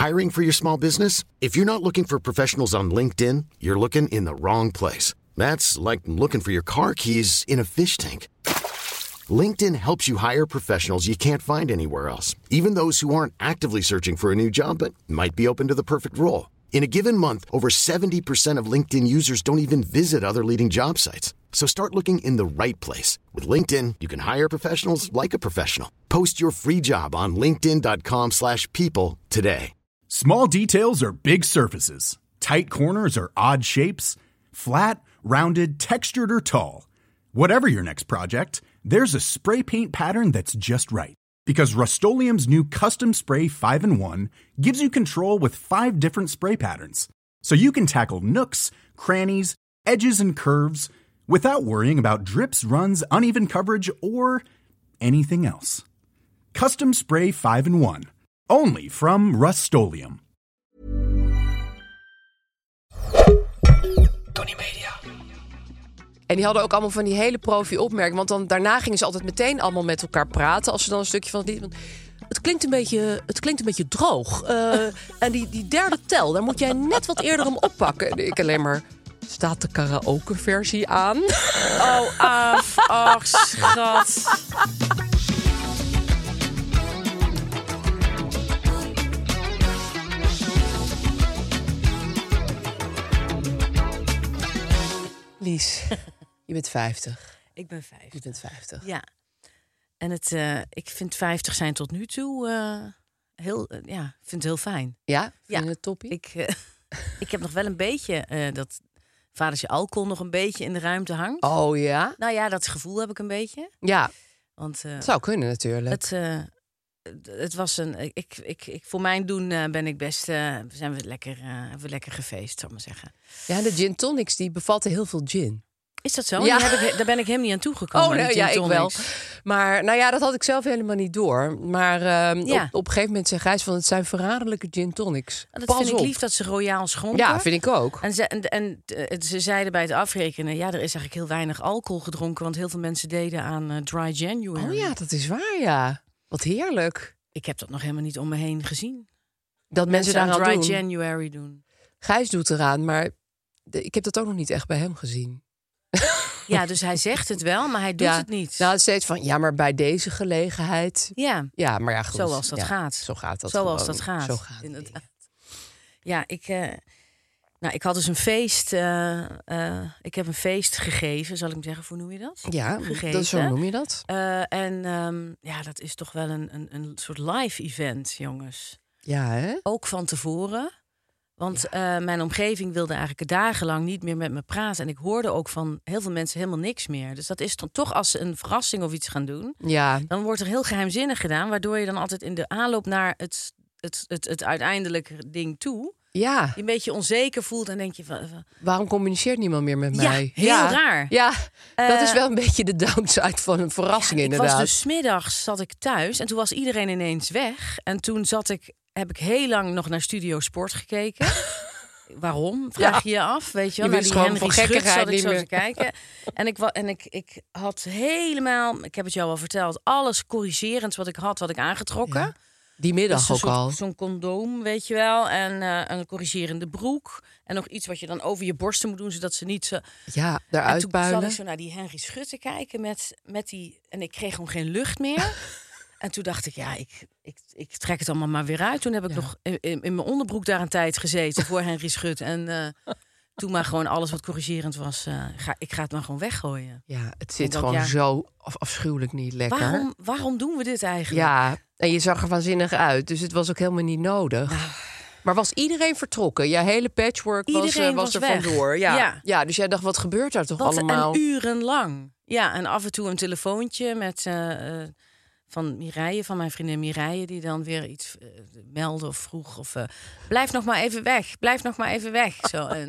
Hiring for your small business? If you're not looking for professionals on LinkedIn, you're looking in the wrong place. That's like looking for your car keys in a fish tank. LinkedIn helps you hire professionals you can't find anywhere else, even those who aren't actively searching for a new job but might be open to the perfect role. In a given month, over 70% of LinkedIn users don't even visit other leading job sites. So start looking in the right place. With LinkedIn, you can hire professionals like a professional. Post your free job on linkedin.com/people today. Small details are big surfaces. Tight corners are odd shapes. Flat, rounded, textured, or tall. Whatever your next project, there's a spray paint pattern that's just right. Because Rust-Oleum's new Custom Spray 5-in-1 gives you control with 5 different spray patterns. So you can tackle nooks, crannies, edges, and curves without worrying about drips, runs, uneven coverage, or anything else. Custom Spray 5-in-1. Only from Rust-Oleum. Tony Media. En die hadden ook allemaal van die hele profi-opmerkingen. Want dan, daarna gingen ze altijd meteen allemaal met elkaar praten. Als ze dan een stukje van het lied... Want het klinkt een beetje droog. En die derde tel, daar moet jij net wat eerder om oppakken. En ik alleen maar... Staat de karaoke-versie aan? Oh, Aaf. Ach, schat. Lies, je bent 50. Ik ben 50. Je bent 50. Ja. En ik vind 50 zijn tot nu toe vind het heel fijn. Ja? Vind je het toppie? Ik heb nog wel een beetje dat vadertje alcohol nog een beetje in de ruimte hangt. Oh ja? Nou ja, dat gevoel heb ik een beetje. Ja. Want het zou kunnen natuurlijk. Het was een... voor mijn doen ben ik best... hebben we lekker gefeest, zal ik maar zeggen. Ja, de gin tonics die bevatten heel veel gin. Is dat zo? Ja. Daar ben ik helemaal niet aan toegekomen. Oh, nee, ja, ik wel. Maar nou ja, dat had ik zelf helemaal niet door. Maar op een gegeven moment zei Gijs van... het zijn verraderlijke gin tonics. Dat Pas vind op. ik lief dat ze royaal schonken. Ja, vind ik ook. En ze zeiden bij het afrekenen... ja, er is eigenlijk heel weinig alcohol gedronken... want heel veel mensen deden aan dry January. Oh ja, dat is waar, ja. Wat heerlijk. Ik heb dat nog helemaal niet om me heen gezien. Dat mensen aan daaraan dry doen. January doen. Gijs doet eraan, maar ik heb dat ook nog niet echt bij hem gezien. Ja, dus hij zegt het wel, maar hij doet het niet. Nou, steeds van, ja, maar bij deze gelegenheid... Ja, ja, maar ja, goed. Zoals dat gaat. Zo gaat dat Zoals gewoon. dat gaat, Zo gaat inderdaad. Ja, ik had dus een feest... ik heb een feest gegeven, zal ik hem zeggen. Hoe noem je dat? Ja, gegeven. Zo noem je dat. Dat is toch wel een soort live event, jongens. Ja, hè? Ook van tevoren. Want mijn omgeving wilde eigenlijk dagenlang niet meer met me praten. En ik hoorde ook van heel veel mensen helemaal niks meer. Dus dat is toch als ze een verrassing of iets gaan doen... Ja. Dan wordt er heel geheimzinnig gedaan... waardoor je dan altijd in de aanloop naar het uiteindelijke ding toe... Ja. je een beetje onzeker voelt en denk je van... Waarom communiceert niemand meer met mij? Heel raar. Ja, dat is wel een beetje de downside van een verrassing inderdaad. Ik was dus 's middags zat ik thuis en toen was iedereen ineens weg. En toen heb ik heel lang nog naar Studio Sport gekeken. Waarom? Vraag je je af, weet je wel. Je Naar die gewoon Henry van Schut gekkigheid zat ik niet zo meer. te kijken. En ik had helemaal, ik heb het jou al verteld... alles corrigerends wat ik aangetrokken. Ja. Die middag Dus ook al. Zo'n condoom, weet je wel. En een corrigerende broek. En nog iets wat je dan over je borsten moet doen... zodat ze niet zo... Ja, En eruit toen builen. zat ik zo naar die Henry Schut te kijken met die... En ik kreeg gewoon geen lucht meer. En toen dacht ik, ja, ik trek het allemaal maar weer uit. Toen heb ik nog in mijn onderbroek daar een tijd gezeten voor Henry Schut. En toen maar gewoon alles wat corrigerend was... ik ga het maar gewoon weggooien. Ja, het zit dat, gewoon zo afschuwelijk niet lekker. Waarom doen we dit eigenlijk? Ja, en je zag er waanzinnig uit. Dus het was ook helemaal niet nodig. Maar was iedereen vertrokken? Je hele patchwork was er weg. vandoor. Ja, dus jij dacht, wat gebeurt daar toch allemaal? En urenlang. Ja, en af en toe een telefoontje met... van Mireille, van mijn vriendin Mireille... die dan weer iets meldde of vroeg. Of blijf nog maar even weg. Blijf nog maar even weg. Zo, en,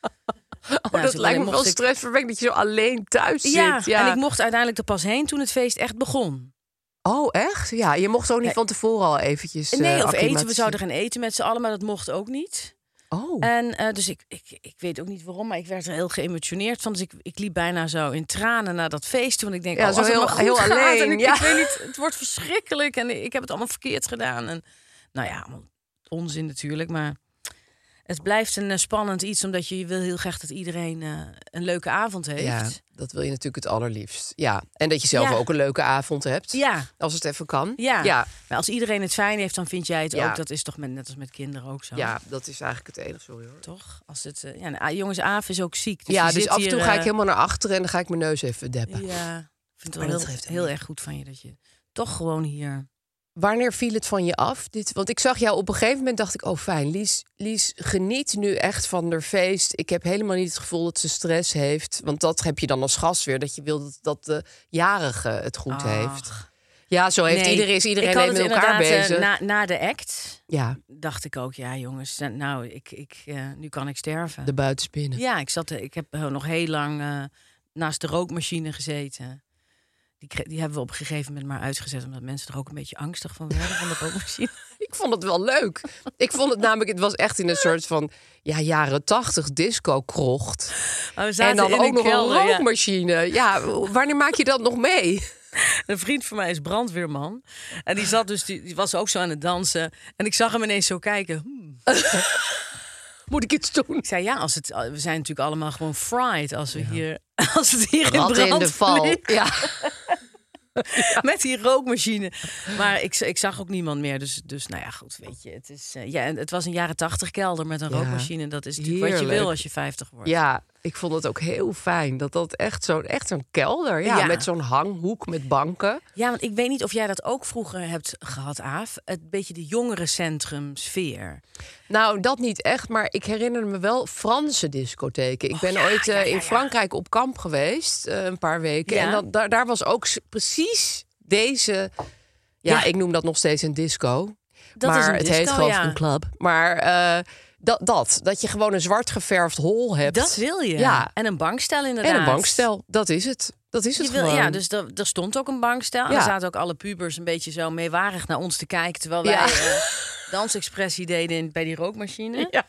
dat lijkt me wel stressverwekkend dat je zo alleen thuis zit. Ja, en ik mocht uiteindelijk er pas heen toen het feest echt begon. Oh, echt? Ja, je mocht ook niet van tevoren al eventjes... Nee, of eten. We zouden gaan eten met z'n allen, maar dat mocht ook niet. Oh. En dus ik weet ook niet waarom, maar ik werd er heel geëmotioneerd van. Dus ik liep bijna zo in tranen naar dat feest. Want ik denk, ja, zo heel gaat, alleen. En ik weet niet, het wordt verschrikkelijk en ik heb het allemaal verkeerd gedaan. En nou ja, onzin natuurlijk, maar het blijft een spannend iets, omdat je wil heel graag dat iedereen een leuke avond heeft. Ja, dat wil je natuurlijk het allerliefst. Ja, en dat je zelf ook een leuke avond hebt. Ja. Als het even kan. Ja. Maar als iedereen het fijn heeft, dan vind jij het Ja. ook. Dat is toch net als met kinderen ook zo. Ja, dat is eigenlijk het enige. Sorry hoor. Toch? Als het, jongens, Aaf is ook ziek. Dus Ja, die dus zit af en toe hier, ga ik helemaal naar achteren en dan ga ik mijn neus even deppen. Ja, ik vind het Maar wel dat geeft heel erg goed van je dat je toch gewoon hier... Wanneer viel het van je af? Want ik zag jou op een gegeven moment, dacht ik, oh fijn, Lies geniet nu echt van haar feest. Ik heb helemaal niet het gevoel dat ze stress heeft. Want dat heb je dan als gast weer, dat je wil dat de jarige het goed heeft. Ja, zo heeft iedereen ik had met het elkaar bezig. Na de act Ja, dacht ik ook, ja jongens, nou, nu kan ik sterven. de buitenspinnen. Ja, ik heb nog heel lang naast de rookmachine gezeten. Die hebben we op een gegeven moment maar uitgezet, omdat mensen er ook een beetje angstig van werden van de rookmachine. Ik vond het wel leuk. Ik vond het namelijk, het was echt in een soort van jaren 80 disco-krocht. En dan ook nog een rookmachine. Ja, wanneer maak je dat nog mee? Een vriend van mij is brandweerman. En die zat dus, die was ook zo aan het dansen. En ik zag hem ineens zo kijken. Moet ik iets doen? Ik zei, ja, we zijn natuurlijk allemaal gewoon fried als we hier, als het hier in Rat brand in de val. vliegt. Ja. Met die rookmachine. Maar ik zag ook niemand meer. Dus nou ja, goed, weet je. Het is, en het was een jaren 80 kelder met een rookmachine. Dat is natuurlijk wat je Heerlijk. wil als je 50 wordt. Ja, ik vond het ook heel fijn. Dat echt zo'n kelder. Ja, Ja. met zo'n hanghoek met banken. Ja, want ik weet niet of jij dat ook vroeger hebt gehad, Aaf. Het beetje de jongerencentrum sfeer. Nou, dat niet echt, maar ik herinner me wel Franse discotheken. Ik ben ooit in Frankrijk op kamp geweest, een paar weken. Ja. En daar was ook precies deze... Ja, ik noem dat nog steeds een disco. Dat maar is een het disco, heet geloof ik ja. een club. Maar dat je gewoon een zwart geverfd hol hebt. Dat wil je. Ja. En een bankstel inderdaad. En een bankstel, dat is het. Dat is het Je wil, gewoon. ja, dus er stond ook een bankstel. En Ja. er zaten ook alle pubers een beetje zo meewarig naar ons te kijken. Terwijl wij dansexpressie deden bij die rookmachine. Ja.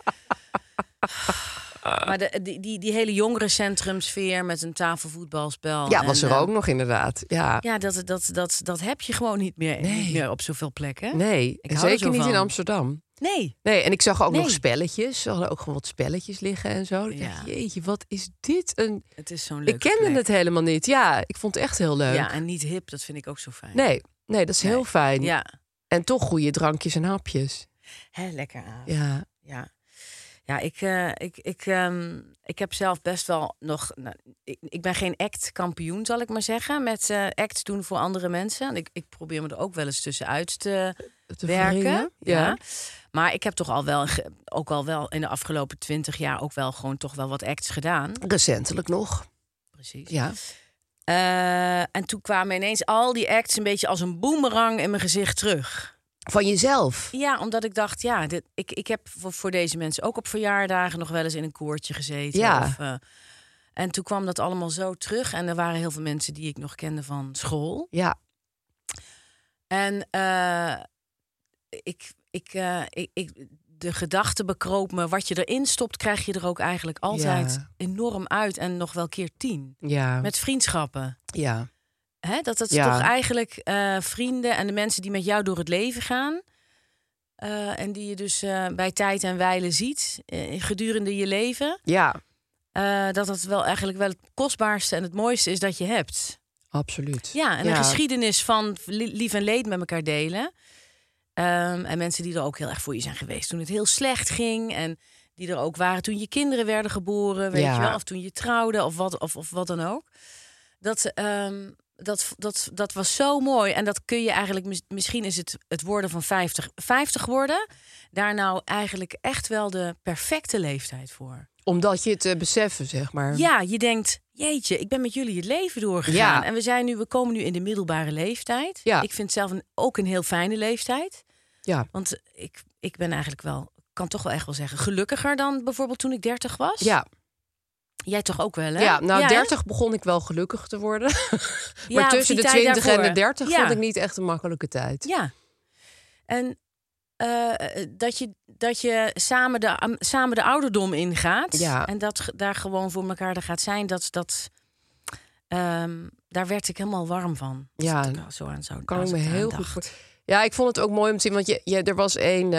Maar die hele jongerencentrumsfeer met een tafelvoetbalspel. Ja, en, was er ook nog inderdaad. Ja, Ja, dat heb je gewoon niet meer op zoveel plekken. nee, Ik en hou er zeker zo niet van. in Amsterdam. Nee. Nee, en ik zag ook nog Nee. spelletjes. Ze hadden ook gewoon wat spelletjes liggen en zo. Ik dacht, jeetje, wat is dit? Het is zo'n leuk. Ik kende het helemaal niet. Ja, ik vond het echt heel leuk. Ja, en niet hip, dat vind ik ook zo fijn. Nee, dat is heel fijn. Ja. En toch goede drankjes en hapjes. Hè, lekker aan. Ja. Ja, ik heb zelf best wel nog... Nou, ik ben geen act-kampioen, zal ik maar zeggen. Met acts doen voor andere mensen. En ik probeer me er ook wel eens tussenuit te werken. wringen, ja. Maar ik heb toch ook al wel in de afgelopen 20 jaar... ook wel gewoon toch wel wat acts gedaan. Recentelijk nog. Precies. Ja. En toen kwamen ineens al die acts een beetje als een boemerang in mijn gezicht terug. Van jezelf. Ja, omdat ik dacht, ik heb voor deze mensen ook op verjaardagen nog wel eens in een koortje gezeten. Ja. En toen kwam dat allemaal zo terug. En er waren heel veel mensen die ik nog kende van school. Ja. En de gedachte bekroop me, wat je erin stopt, krijg je er ook eigenlijk altijd enorm uit. En nog wel keer 10. Ja. Met vriendschappen. Ja. Hè, dat het Ja. toch eigenlijk vrienden en de mensen die met jou door het leven gaan. En die je dus bij tijd en wijle ziet gedurende je leven. Ja. Dat het wel eigenlijk wel het kostbaarste en het mooiste is dat je hebt. Absoluut. Ja, en een geschiedenis van lief en leed met elkaar delen. En mensen die er ook heel erg voor je zijn geweest toen het heel slecht ging. En die er ook waren toen je kinderen werden geboren. Weet je wel, of toen je trouwde of wat dan ook. Dat was zo mooi. En dat kun je eigenlijk... Misschien is het worden van 50 worden... daar nou eigenlijk echt wel de perfecte leeftijd voor. Omdat je het beseffen, zeg maar. Ja, je denkt... Jeetje, ik ben met jullie het leven doorgegaan. Ja. En we komen nu in de middelbare leeftijd. Ja. Ik vind zelf ook een heel fijne leeftijd. Ja. Want ik ben eigenlijk wel... kan toch wel echt wel zeggen... gelukkiger dan bijvoorbeeld toen ik 30 was. Ja. Jij toch ook wel, hè? Ja, nou, hè? 30 begon ik wel gelukkig te worden. Ja, Maar tussen die de tijd 20 en de daarvoor. 30 Ja. vond ik niet echt een makkelijke tijd. Ja. En dat je samen de ouderdom ingaat. Ja. En dat daar gewoon voor elkaar er gaat zijn. Daar werd ik helemaal warm van. Als Ja, ik er zo aan zou Kan ik als me eraan heel dacht. goed voor. Ja, ik vond het ook mooi om te zien. Want er was één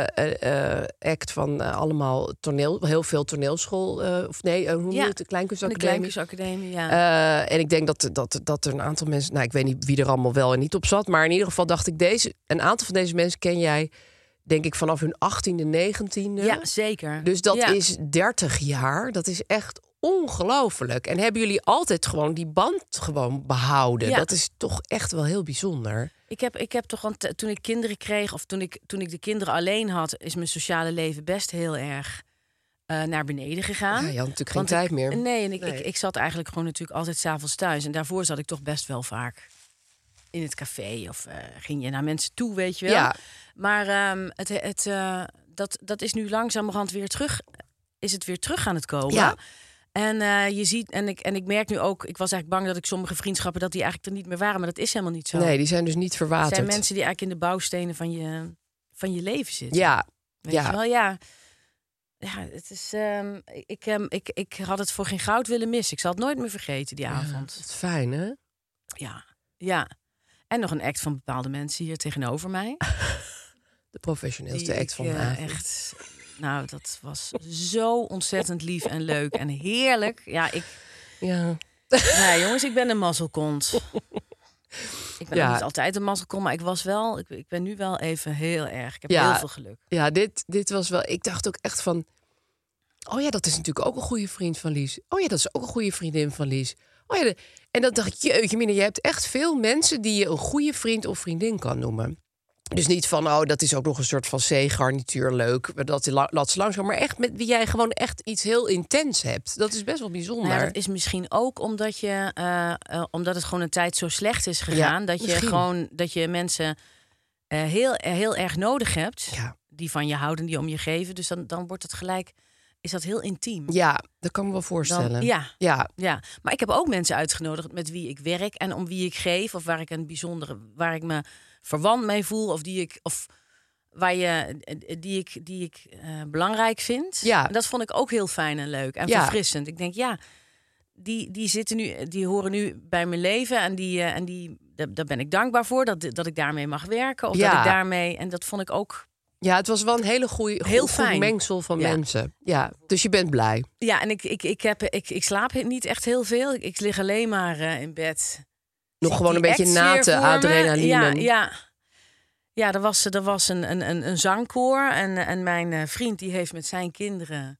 act van allemaal heel veel toneelschool. Hoe noem je het? De Kleinkunstacademie. De Kleinkunstacademie, ja. En ik denk dat er een aantal mensen... Nou, ik weet niet wie er allemaal wel en niet op zat. Maar in ieder geval dacht ik, een aantal van deze mensen ken jij... denk ik vanaf hun 18e, 19e. Ja, zeker. Dus dat is 30 jaar. Dat is echt ongelooflijk. En hebben jullie altijd gewoon die band behouden? Ja. Dat is toch echt wel heel bijzonder. Ik heb toch toen ik kinderen kreeg... of toen ik de kinderen alleen had... is mijn sociale leven best heel erg naar beneden gegaan. Ja, je had natuurlijk geen tijd meer. Nee, ik zat eigenlijk gewoon natuurlijk altijd 's avonds thuis. En daarvoor zat ik toch best wel vaak in het café. Of ging je naar mensen toe, weet je wel. Ja. Maar dat is nu langzamerhand weer terug... is het weer terug aan het komen. Ja. En je ziet, en ik merk nu ook... ik was eigenlijk bang dat ik sommige vriendschappen... dat die eigenlijk er niet meer waren, maar dat is helemaal niet zo. Nee, die zijn dus niet verwaterd. Het zijn mensen die eigenlijk in de bouwstenen van je leven zitten. Ja. Weet je wel, ja. Ja, het is... ik had het voor geen goud willen missen. Ik zal het nooit meer vergeten, die avond. Wat fijn, hè? Ja. En nog een act van bepaalde mensen hier tegenover mij. De professioneelste act van de avond. Echt... Nou, dat was zo ontzettend lief en leuk en heerlijk. Ja. Ja, jongens, ik ben een mazzelkont. Ik ben ook niet altijd een mazzelkont, maar ik ben nu wel even heel erg. Ik heb heel veel geluk. Ja, dit was wel... Ik dacht ook echt van... Oh ja, dat is natuurlijk ook een goede vriend van Lies. Oh ja, dat is ook een goede vriendin van Lies. Oh ja, en dan dacht ik, jeetje mina, je hebt echt veel mensen... die je een goede vriend of vriendin kan noemen. Dus niet van, dat is ook nog een soort van C-garnituur leuk. Dat is langzaam, maar echt met wie jij gewoon echt iets heel intens hebt. Dat is best wel bijzonder. Nou, dat is misschien ook omdat het gewoon een tijd zo slecht is gegaan. Ja, dat je mensen heel erg nodig hebt. Ja. Die van je houden, die om je geven. Dus dan wordt het gelijk... Is dat heel intiem? Ja, dat kan me wel voorstellen. Ja. Maar ik heb ook mensen uitgenodigd met wie ik werk en om wie ik geef, of waar ik me verwant mee voel, of die ik belangrijk vind. Ja. En dat vond ik ook heel fijn en leuk en verfrissend. Ik denk, die zitten nu, die horen nu bij mijn leven en daar ben ik dankbaar voor dat ik daarmee mag werken, of dat ik daarmee, en dat vond ik ook. Ja, het was wel een hele goed mengsel van mensen. Ja, dus je bent blij. Ja, en ik slaap niet echt heel veel. Ik lig alleen maar in bed. Nog gewoon een beetje na te adrenaline. Ja, er was een zangkoor. En mijn vriend die heeft met zijn kinderen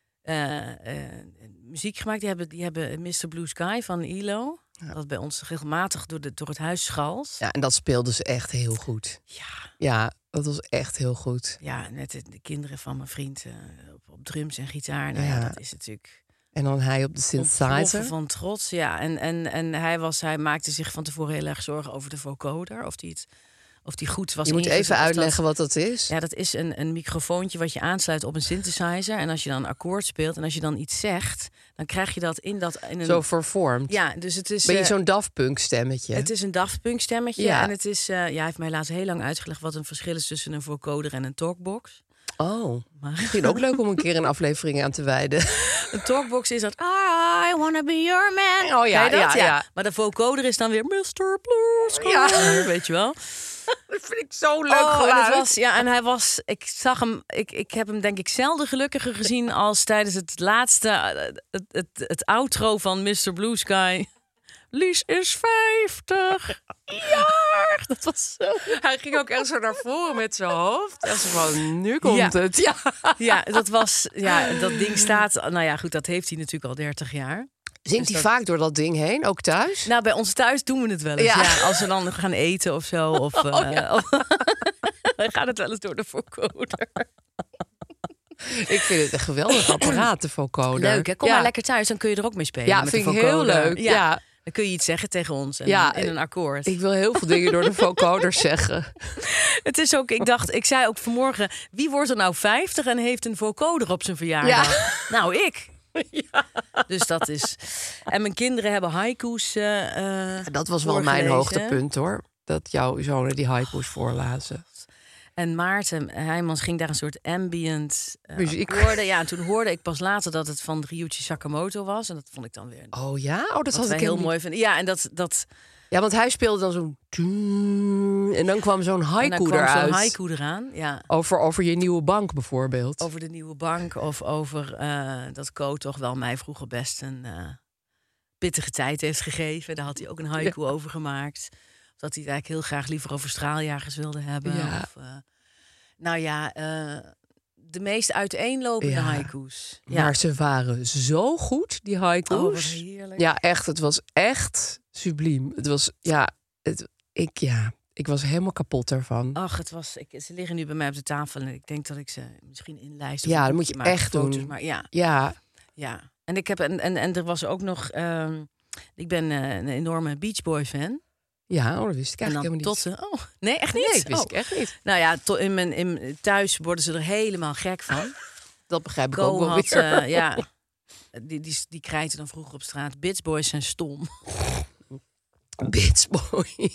muziek gemaakt. Die hebben Mr. Blue Sky van ILO. Ja. Dat bij ons regelmatig door het huis schals. Ja, en dat speelde ze echt heel goed. Ja, dat was echt heel goed. Ja, net de kinderen van mijn vriend op drums en gitaar. Nou ja, dat is natuurlijk... En dan hij op de synthesizer. Van trots, ja. En hij maakte zich van tevoren heel erg zorgen over de vocoder. Of die goed was. Je moet even uitleggen wat dat is. Ja, dat is een microfoontje wat je aansluit op een synthesizer. En als je dan een akkoord speelt en als je dan iets zegt, dan krijg je dat in een... Zo vervormd. Ja, dus het is... Ben je zo'n Daft Punk stemmetje? Het is een Daft Punk stemmetje. Ja. En het is... hij heeft mij laatst heel lang uitgelegd wat een verschil is tussen een vocoder en een talkbox. Oh, misschien ook leuk om een keer een aflevering aan te wijden. Een talkbox is dat I wanna be your man. Oh ja, ja. Maar de vocoder is dan weer Mr. Blue Sky. Ja. Weet je wel. Dat vind ik zo leuk geluid. En hij was... Ik zag hem... Ik heb hem denk ik zelden gelukkiger gezien als tijdens het laatste... Het outro van Mr. Blue Sky. Lies is 50 jaar. Dat was zo... Hij ging ook echt zo naar voren met zijn hoofd. En zo van, nu komt het. Ja, dat was... Ja, dat ding staat... Nou ja, goed, dat heeft hij natuurlijk al 30 jaar. Zingt hij vaak door dat ding heen, ook thuis? Nou, bij ons thuis doen we het wel eens. Ja, als we dan gaan eten of zo. Of, dan gaat het wel eens door de vocoder. Ik vind het een geweldig apparaat, de vocoder. Leuk, hè? Kom maar lekker thuis, dan kun je er ook mee spelen. Ja, met vind de ik heel leuk. Ja. Dan kun je iets zeggen tegen ons in een akkoord. Ik wil heel veel dingen door de vocoder zeggen. Het is ook, ik zei ook vanmorgen, wie wordt er nou 50 en heeft een vocoder op zijn verjaardag? Ja. Nou, ik. Ja. Dus dat is... En mijn kinderen hebben haiku's dat was wel mijn hoogtepunt, hoor. Dat jouw zonen die haiku's voorlazen. En Maarten Heijmans ging daar een soort ambient muziek hoorden. Ja, en toen hoorde ik pas later dat het van Ryuichi Sakamoto was. En dat vond ik dan weer... Oh ja? Oh, dat had ik heel mooi vinden. Ja, en dat... Ja, want hij speelde dan zo'n... En dan kwam zo'n En haiku dan kwam eruit. zo'n haiku eraan. Ja. Over je nieuwe bank bijvoorbeeld. Over de nieuwe bank of over dat Co toch wel mij vroeger best een pittige tijd heeft gegeven. Daar had hij ook een haiku over gemaakt. Dat hij het eigenlijk heel graag liever over straaljagers wilde hebben. Ja. Of, de meest uiteenlopende haiku's. Ja. Maar ze waren zo goed, die haiku's. Oh, wat heerlijk. Ja, echt. Het was echt subliem. Het was, ik was helemaal kapot daarvan. Ach, ze liggen nu bij mij op de tafel en ik denk dat ik ze misschien inlijst. Ja, dat moet je echt doen. Maar ja. Ja. En ik heb en er was ook nog. Ik ben een enorme Beach Boy fan. Ja, dat wist ik En eigenlijk dan helemaal niet. nee, echt niet. Nee, dat wist ik echt niet. Nou ja, thuis worden ze er helemaal gek van. Dat begrijp ik Co ook wel had, weer. die krijten dan vroeger op straat. Beach Boys zijn stom. Bitch boy.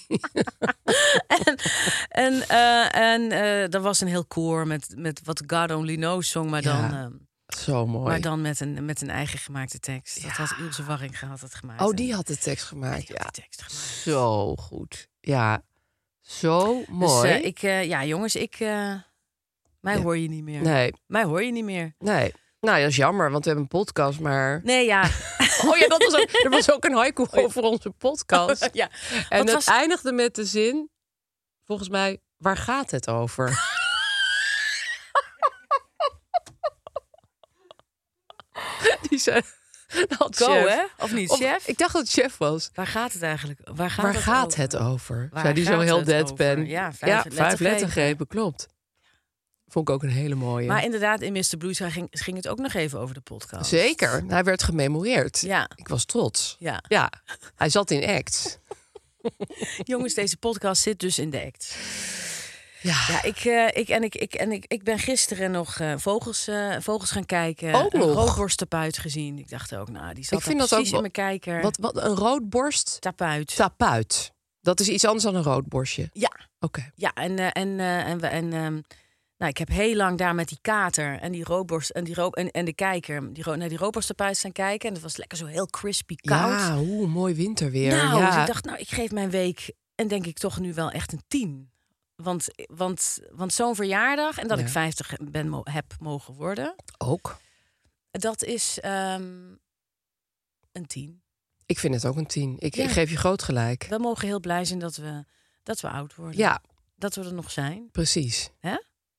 en er was een heel koor met wat God Only Knows zong, maar dan. Zo mooi. Maar dan met een eigen gemaakte tekst. Dat had Ilse Warringa had het gemaakt. Oh, die had de tekst gemaakt. Die had de tekst gemaakt. Zo goed. Ja, zo mooi. Dus jongens, mij hoor je niet meer. Nee. Mij hoor je niet meer. Nee. Nou, dat is jammer, want we hebben een podcast, maar... Nee, ja. Oh ja, er was ook een haiku over onze podcast. Ja. En het eindigde met de zin, volgens mij, waar gaat het over? Die zei... Go, hè? Of niet, chef? Ik dacht dat het chef was. Waar gaat het eigenlijk? Waar gaat het over? Waar Zei die zo gaat heel het deadpan. over? Ja, 5 lettergrepen, klopt. Vond ik ook een hele mooie. Maar inderdaad, in Mr. Blues ging het ook nog even over de podcast. Zeker. Hij werd gememoreerd. Ja. Ik was trots. Ja. Hij zat in act. Jongens, deze podcast zit dus in de act. Ja, ik ben gisteren nog vogels gaan kijken. Ook nog? Een roodborsttapuit gezien. Ik dacht ook, die zat precies in mijn kijker. Wat een roodborst? Tapuit. Dat is iets anders dan een roodborstje? Ja. Oké. Ja, ik heb heel lang daar met die kater en die roodborst en de kijker naar die roodborsttapuit staan kijken. En dat was lekker zo heel crispy koud. Ja, mooi winterweer. Nou, ja. dus ik dacht, ik geef mijn week en denk ik toch nu wel echt een 10. Want zo'n verjaardag en dat ik 50 heb mogen worden. Ook. Dat is een 10. Ik vind het ook een 10. Ik geef je groot gelijk. We mogen heel blij zijn dat we oud worden. Ja. Dat we er nog zijn. Precies. Hè?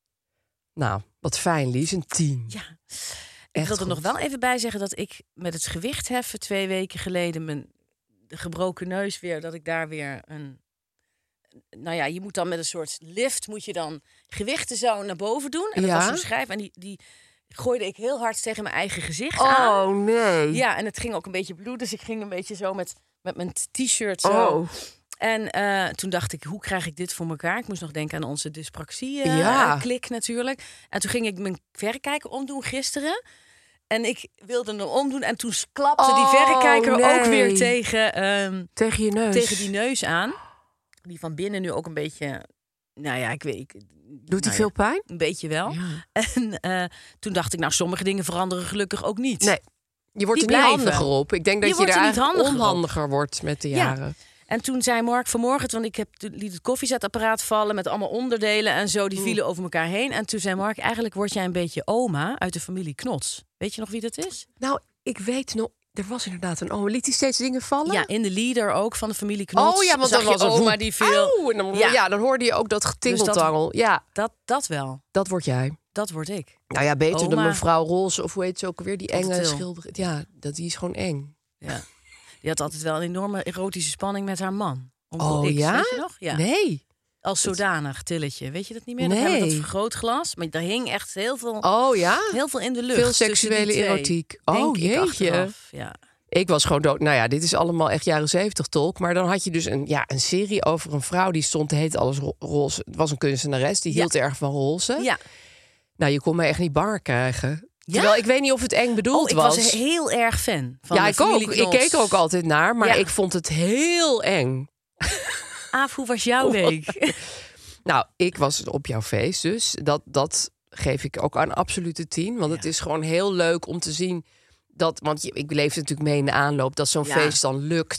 Nou, wat fijn, Lies. Een 10. Ja. Ik wil er nog wel even bij zeggen dat ik met het gewicht heffen 2 weken geleden mijn gebroken neus weer, dat ik daar weer een... Nou ja, je moet dan met een soort lift moet je dan gewichten zo naar boven doen. En dat was zo'n schijf. En die gooide ik heel hard tegen mijn eigen gezicht aan. Oh, nee. Ja, en het ging ook een beetje bloed. Dus ik ging een beetje zo met mijn t-shirt zo. Oh. En toen dacht ik, hoe krijg ik dit voor elkaar? Ik moest nog denken aan onze dyspraxie klik natuurlijk. En toen ging ik mijn verrekijker omdoen gisteren. En ik wilde hem omdoen. En toen klapte die verrekijker ook weer tegen je neus. Tegen die neus aan. Die van binnen nu ook een beetje... Nou ja, ik weet... Doet hij veel pijn? Een beetje wel. Ja. En toen dacht ik, sommige dingen veranderen gelukkig ook niet. Nee, je wordt Die er niet blijven. handiger op. Ik denk dat je daar onhandiger wordt met de jaren. Ja. En toen zei Mark vanmorgen, want ik liet het koffiezetapparaat vallen met allemaal onderdelen en zo, die vielen over elkaar heen. En toen zei Mark, eigenlijk word jij een beetje oma uit de familie Knots. Weet je nog wie dat is? Nou, ik weet nog, er was inderdaad een oma. Liet hij steeds dingen vallen? Ja, in de leader ook van de familie Knots. Oh ja, want dan was oma die viel. En dan, dan hoorde je ook dat getingeltangel. Dus dat wel. Dat word jij. Dat word ik. Nou ja, beter oma. dan mevrouw Roze of hoe heet ze ook alweer? Die enge Til. schilder. Ja, die is gewoon eng. Ja. Die had altijd wel een enorme erotische spanning met haar man. Oh X, ja? Weet je nog? Ja. Nee. Als zodanig Tilletje. Weet je dat niet meer? Nee. Dan hebben we dat vergrootglas. Maar daar hing echt heel veel, Oh ja? heel veel in de lucht. Veel tussen die seksuele twee. erotiek. Denk Oh ik jeetje. achteraf. Ja. Ik was gewoon dood. Nou ja, dit is allemaal echt jaren 70 talk. Maar dan had je dus een serie over een vrouw die stond, heet alles roze. Het was een kunstenares, die hield erg van roze. Ja. Nou, je kon mij echt niet bar krijgen. Ja? Terwijl ik weet niet of het eng bedoeld Ik was heel erg fan van ja, de ik ook. familie Knots. Ik keek er ook altijd naar, maar Ja. ik vond het heel eng. Aaf, hoe was jouw week? Nou, ik was op jouw feest dus. Dat geef ik ook aan absolute 10. Want het is gewoon heel leuk om te zien dat... Want ik leefde natuurlijk mee in de aanloop dat zo'n feest dan lukt.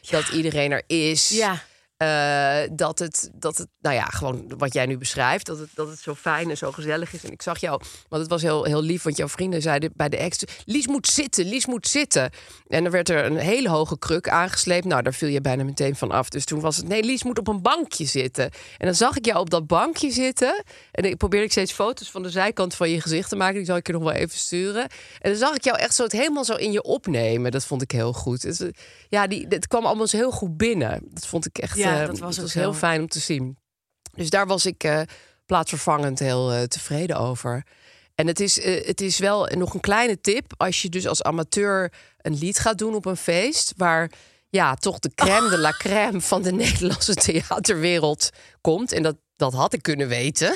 dat iedereen er is. Ja. Dat het, nou ja, gewoon wat jij nu beschrijft, dat het zo fijn en zo gezellig is. En ik zag jou, want het was heel, heel lief, want jouw vrienden zeiden bij de ex, Lies moet zitten. En dan werd er een hele hoge kruk aangesleept. Nou, daar viel je bijna meteen van af. Dus toen was het, nee, Lies moet op een bankje zitten. En dan zag ik jou op dat bankje zitten. En ik probeerde steeds foto's van de zijkant van je gezicht te maken. Die zal ik je nog wel even sturen. En dan zag ik jou echt zo het helemaal zo in je opnemen. Dat vond ik heel goed. Dus, het kwam allemaal zo heel goed binnen. Dat vond ik echt... dat was heel fijn om te zien. Dus daar was ik plaatsvervangend heel tevreden over. En het is wel nog een kleine tip. Als je dus als amateur een lied gaat doen op een feest... waar toch de crème de la crème van de Nederlandse theaterwereld komt... en dat had ik kunnen weten...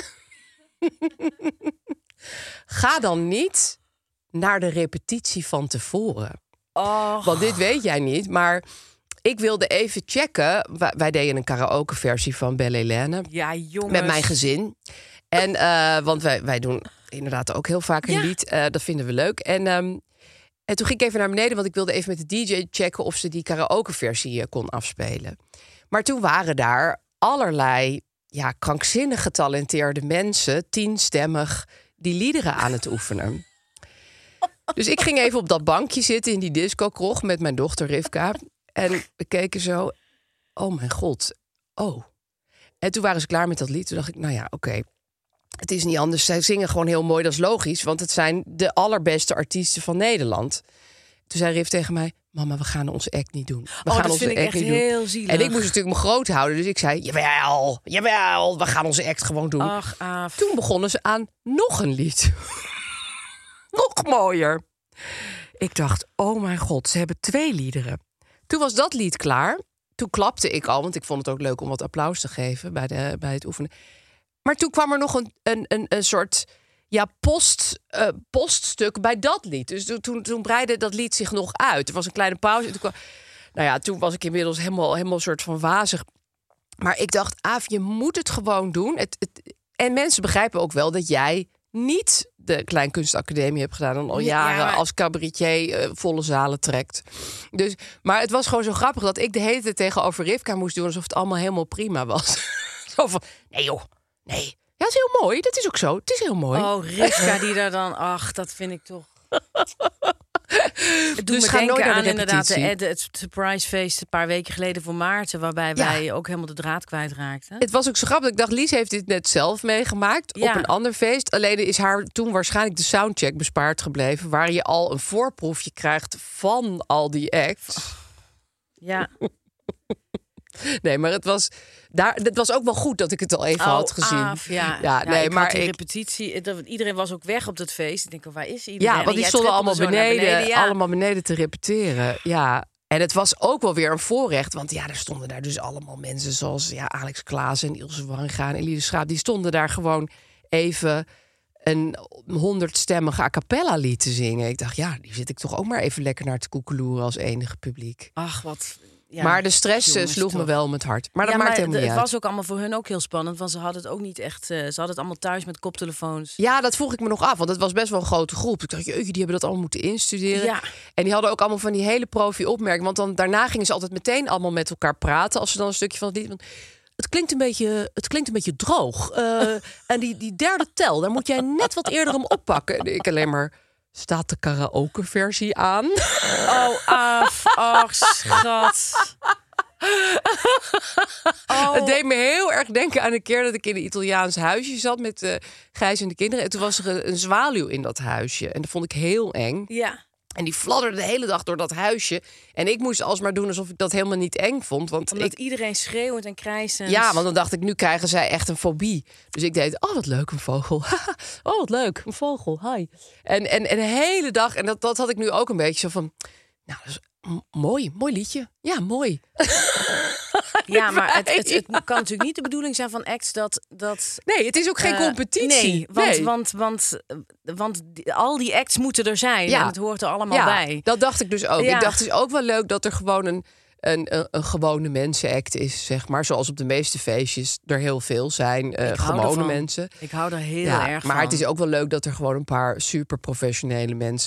ga dan niet naar de repetitie van tevoren. Want dit weet jij niet, maar... Ik wilde even checken. Wij deden een karaoke-versie van Belle Hélène. Ja, jongens. Met mijn gezin. En, want wij doen inderdaad ook heel vaak een lied. Dat vinden we leuk. En toen ging ik even naar beneden, want ik wilde even met de DJ checken of ze die karaoke-versie kon afspelen. Maar toen waren daar allerlei krankzinnig getalenteerde mensen, 10-stemmig, die liederen aan het oefenen. Dus ik ging even op dat bankje zitten in die disco-kroeg met mijn dochter Rivka. En we keken zo, oh mijn god, oh. En toen waren ze klaar met dat lied. Toen dacht ik, nou ja, oké. Het is niet anders. Zij zingen gewoon heel mooi, dat is logisch. Want het zijn de allerbeste artiesten van Nederland. Toen zei Riv tegen mij, mama, we gaan onze act niet doen. We gaan dat onze vind ik act echt niet doen. heel zielig. En ik moest natuurlijk me groot houden. Dus ik zei, jawel, we gaan onze act gewoon doen. Ach, Aaf. Toen begonnen ze aan nog een lied. Nog mooier. Ik dacht, oh mijn god, ze hebben 2 liederen. Toen was dat lied klaar. Toen klapte ik al, want ik vond het ook leuk om wat applaus te geven bij het oefenen. Maar toen kwam er nog een soort poststuk bij dat lied. Dus toen breidde dat lied zich nog uit. Er was een kleine pauze. Toen was ik inmiddels helemaal soort van wazig. Maar ik dacht, Aaf, je moet het gewoon doen. En mensen begrijpen ook wel dat jij niet de Kleinkunstacademie hebt gedaan en al jaren als cabaretier volle zalen trekt. Dus, maar het was gewoon zo grappig dat ik de hele tijd tegenover Rivka moest doen alsof het allemaal helemaal prima was. Zo van, nee joh, nee. Ja, dat is heel mooi. Dat is ook zo. Het is heel mooi. Oh, Rivka die daar dan... Ach, dat vind ik toch... Het doet Dus me ga nooit denken naar de aan inderdaad repetitie. het surprisefeest een paar weken geleden voor Maarten... waarbij wij ook helemaal de draad kwijtraakten. Het was ook zo grappig. Ik dacht, Lies heeft dit net zelf meegemaakt op een ander feest. Alleen is haar toen waarschijnlijk de soundcheck bespaard gebleven... waar je al een voorproefje krijgt van al die acts. Ja. Nee, maar het was ook wel goed dat ik het al even had gezien. Aaf, maar die repetitie, iedereen was ook weg op dat feest. Ik denk, waar is iedereen? Ja, want die stonden allemaal beneden, ja. allemaal beneden te repeteren. Ja. En het was ook wel weer een voorrecht, want er stonden daar dus allemaal mensen zoals Alex Klaas en Ilse Warringa en Elise Schaap. Die stonden daar gewoon even een 100-stemmige a cappella lied te zingen. Ik dacht, die zit ik toch ook maar even lekker naar te koekeloeren als enige publiek. Ach, wat... Ja, maar de stress jongens, sloeg me toch wel om het hart. Maar dat maakt helemaal niet uit. Het was ook allemaal voor hun ook heel spannend. Want ze hadden het ook niet echt... ze hadden het allemaal thuis met koptelefoons. Ja, dat vroeg ik me nog af. Want het was best wel een grote groep. Ik dacht, jeetje, die hebben dat allemaal moeten instuderen. Ja. En die hadden ook allemaal van die hele profi-opmerkingen. Want dan daarna gingen ze altijd meteen allemaal met elkaar praten. Als ze dan een stukje van het lied... Het klinkt een beetje droog. En die derde tel, daar moet jij net wat eerder hem oppakken. En ik alleen maar... Staat de karaoke-versie aan? Oh, Aaf. Ach, schat. Het deed me heel erg denken aan een keer dat ik in een Italiaans huisje zat met Gijs en de kinderen. En toen was er een zwaluw in dat huisje. En dat vond ik heel eng. Ja. En die fladderde de hele dag door dat huisje. En ik moest alsmaar doen alsof ik dat helemaal niet eng vond. Want iedereen schreeuwend en krijsend. Ja, want dan dacht ik, nu krijgen zij echt een fobie. Dus ik deed, wat leuk, een vogel. Oh, wat leuk, een vogel, hi. En de hele dag, en dat had ik nu ook een beetje zo van... Nou, dat is mooi liedje. Ja, mooi. Ja, maar het kan natuurlijk niet de bedoeling zijn van acts dat... Nee, het is ook geen competitie. Nee, want al die acts moeten er zijn. Ja. En het hoort er allemaal bij. Dat dacht ik dus ook. Ja. Ik dacht, het is ook wel leuk dat er gewoon een gewone mensenact is, zeg maar. Zoals op de meeste feestjes er heel veel zijn. Gewone mensen. Ik hou er heel erg van. Maar het is ook wel leuk dat er gewoon een paar super professionele mensen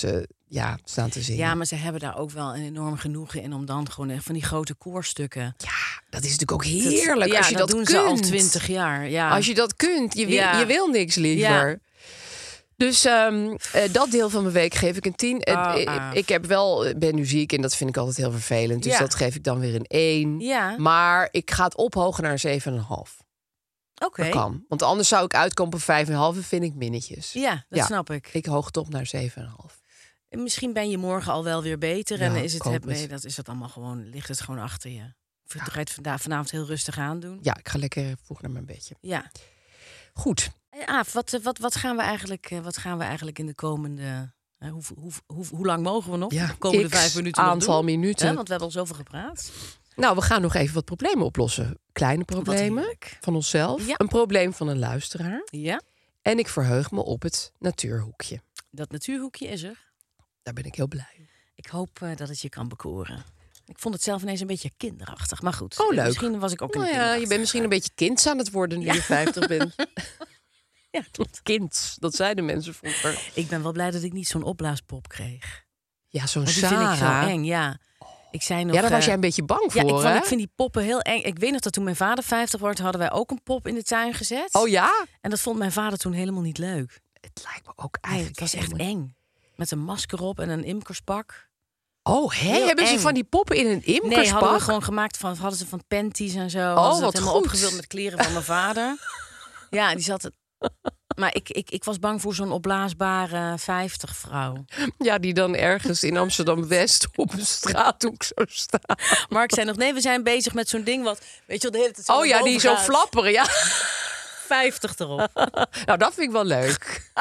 staan te zingen. Ja, maar ze hebben daar ook wel een enorm genoegen in... om dan gewoon echt van die grote koorstukken... Ja, dat is natuurlijk ook heerlijk als je dat dat doen kunt. ze al 20 jaar. Ja. Als je dat kunt, je wil niks liever. Ja. Dus dat deel van mijn week geef ik een 10. Ik ben nu ziek en dat vind ik altijd heel vervelend. Dus dat geef ik dan weer een 1. Ja. Maar ik ga het ophogen naar een 7,5. Oké. Dat kan. Want anders zou ik uitkomen op 5,5 en vind ik minnetjes. Ja, dat snap ik. Ik hoog het op naar 7,5. En misschien ben je morgen al wel weer beter. Ja, en is ik het, hoop het. dat is het allemaal gewoon, ligt het gewoon achter je. Of je gaat vanavond heel rustig aan doen. Ja, ik ga lekker vroeg naar mijn bedje. Ja. Goed. Aaf, wat gaan we eigenlijk in de komende... Hoe lang mogen we nog? Ja, de komende X 5 minuten nog aantal doen? minuten. Want we hebben al zoveel gepraat. Nou, we gaan nog even wat problemen oplossen. Kleine Wat problemen heerlijk. van onszelf. Ja. Een probleem van een luisteraar. Ja, En ik verheug me op het natuurhoekje. dat natuurhoekje is er. Daar ben ik heel blij om. Ik hoop dat het je kan bekoren. Ik vond het zelf ineens een beetje kinderachtig. Maar goed, Oh, leuk. misschien was ik ook een Je bent misschien een beetje kinds aan het worden nu je 50 bent. Ja, klopt. Kind, dat zeiden mensen vroeger. Ik ben wel blij dat ik niet zo'n opblaaspop kreeg. Ja, zo'n Want die vind ik zo Sarah. eng, ja. Ik zei nog, Ja, daar was jij een beetje bang ja, voor, hè? ik vind die poppen heel eng. Ik weet nog dat toen mijn vader 50 wordt, hadden wij ook een pop in de tuin gezet. Oh ja? En dat vond mijn vader toen helemaal niet leuk. Het lijkt me ook Nee, eigenlijk het was echt helemaal- eng. Met een masker op en een imkerspak. Oh, hè? Heel Hebben ze eng. van die poppen in een imkerspak? Nee, hadden we gewoon gemaakt hadden ze van panties en zo. Hadden ze wat het helemaal goed. opgevuld met kleren van mijn vader. Ja, die zat het. Maar ik was bang voor zo'n opblaasbare 50-vrouw. Ja, die dan ergens in Amsterdam-West op een straathoek zo staan. Mark zei nog, nee, we zijn bezig met zo'n ding wat, weet je wel, de hele tijd zo Oh naar ja, boven die zo gaat. flapperen, ja. 50 erop. Nou, dat vind ik wel leuk.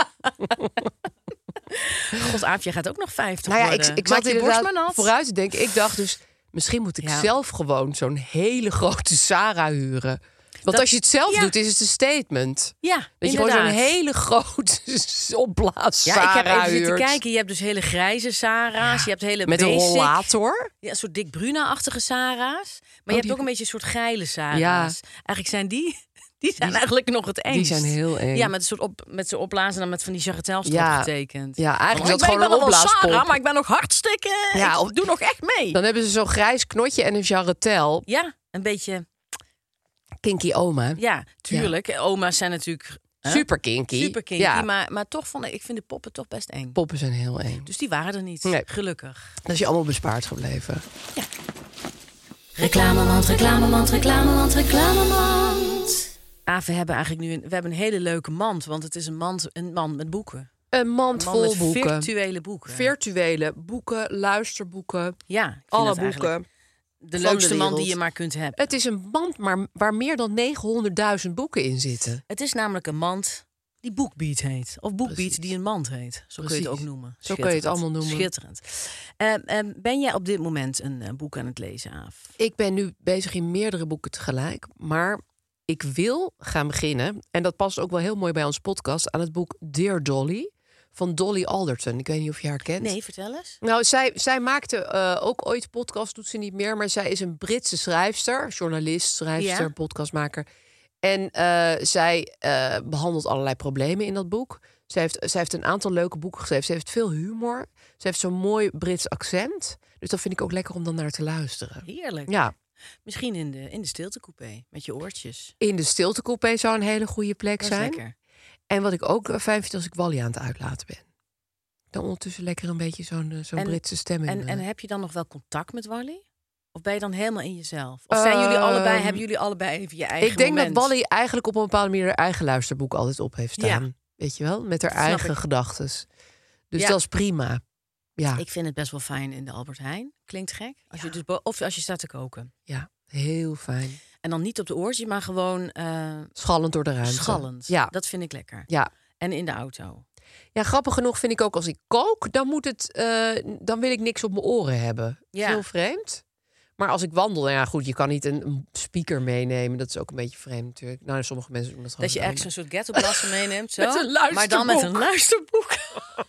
God, Aaf, jij gaat ook nog 50 Nou ja, worden. ik Maak zat je borst maar inderdaad nat. vooruit te denken. Ik dacht dus, misschien moet ik Ja. zelf gewoon zo'n hele grote Sarah huren. Want Dat- als je het zelf ja. doet, is het een statement. Ja, Dat je gewoon inderdaad. zo'n hele grote opblaas Ja, ik heb Sarah even zitten huurt. kijken. Je hebt dus hele grijze Sarah's. Je hebt hele Met een basic. rollator. Ja, een soort Dick Bruna-achtige Sarah's. Maar je hebt die- ook een beetje een soort geile Sarah's. Ja. Eigenlijk zijn die zijn eigenlijk nog het engst. Die zijn heel eng. Ja, met een soort met z'n opblazen en dan met van die Chagatelstrop Ja. getekend. Ja, eigenlijk Want is dat gewoon ik ben een wel opblaaspop. Sarah, maar ik ben nog hartstikke... Ja, ik of- doe nog echt mee. Dan hebben ze zo'n grijs knotje en een jarretel. Ja, een beetje... Kinky oma. Ja, tuurlijk. Oma's zijn natuurlijk... hè, Super kinky. super kinky. Ja, Maar toch ik vind de poppen toch best eng. poppen zijn heel eng. Dus die waren er niet. Nee. Gelukkig. Dat is je allemaal bespaard gebleven. Reclamemand, reclamemand, reclamemand, reclamemand. We hebben eigenlijk we hebben een hele leuke mand. Want het is een mand met boeken. Een mand Een vol mand met boeken. virtuele boeken. Virtuele boeken, luisterboeken, Ja, ik vind alle het eigenlijk boeken. de van leukste de mand wereld. die je maar kunt hebben. Het is een mand waar meer dan 900.000 boeken in zitten. Het is namelijk een mand die Bookbeat heet. Of Bookbeat Precies. die een mand heet. Zo kun je het ook Precies. noemen. Zo kun je het Schitterend. allemaal noemen. Schitterend. Ben jij op dit moment een boek aan het lezen, Aaf? Ik ben nu bezig in meerdere boeken tegelijk. Maar ik wil gaan beginnen, en dat past ook wel heel mooi bij ons podcast, aan het boek Dear Dolly van Dolly Alderton. Ik weet niet of je haar kent. Nee, vertel eens. Nou, zij maakte ook ooit podcast, doet ze niet meer. Maar zij is een Britse schrijfster, journalist, schrijfster, Ja. podcastmaker. En zij behandelt allerlei problemen in dat boek. Zij heeft een aantal leuke boeken geschreven. Ze heeft veel humor. Ze heeft zo'n mooi Brits accent. Dus dat vind ik ook lekker om dan naar te luisteren. Heerlijk. Ja, Misschien in de stiltecoupé met je oortjes. in de stiltecoupé zou een hele goede plek Dat is zijn. lekker. En wat ik ook fijn vind als ik Wally aan het uitlaten ben. Dan ondertussen lekker een beetje zo'n En- Britse stem in. En heb je dan nog wel contact met Wally? Of ben je dan helemaal in jezelf? Of zijn jullie allebei, hebben jullie allebei even je eigen Ik denk moment? dat Wally eigenlijk op een bepaalde manier haar eigen luisterboek altijd op heeft staan. Ja. Weet je wel? Met haar Snap eigen ik. gedachtes. Dus Ja. dat is prima. Ja, Ik vind het best wel fijn in de Albert Heijn. Klinkt gek. Als je dus of als je staat te koken. ja, heel fijn. En dan niet op de oortjes, maar gewoon Schallend door de ruimte. schallend. Ja. Dat vind ik lekker. Ja. En in de auto. Ja, grappig genoeg vind ik ook als ik kook, dan wil ik niks op mijn oren hebben. Ja. Heel vreemd. Maar als ik wandel, ja goed, je kan niet een speaker meenemen. Dat is ook een beetje vreemd natuurlijk. Nou, sommige mensen doen dat gewoon. Dat je wel, ergens een soort ghettoblaster meeneemt. Zo. Met een luisterboek. Maar dan met een luisterboek.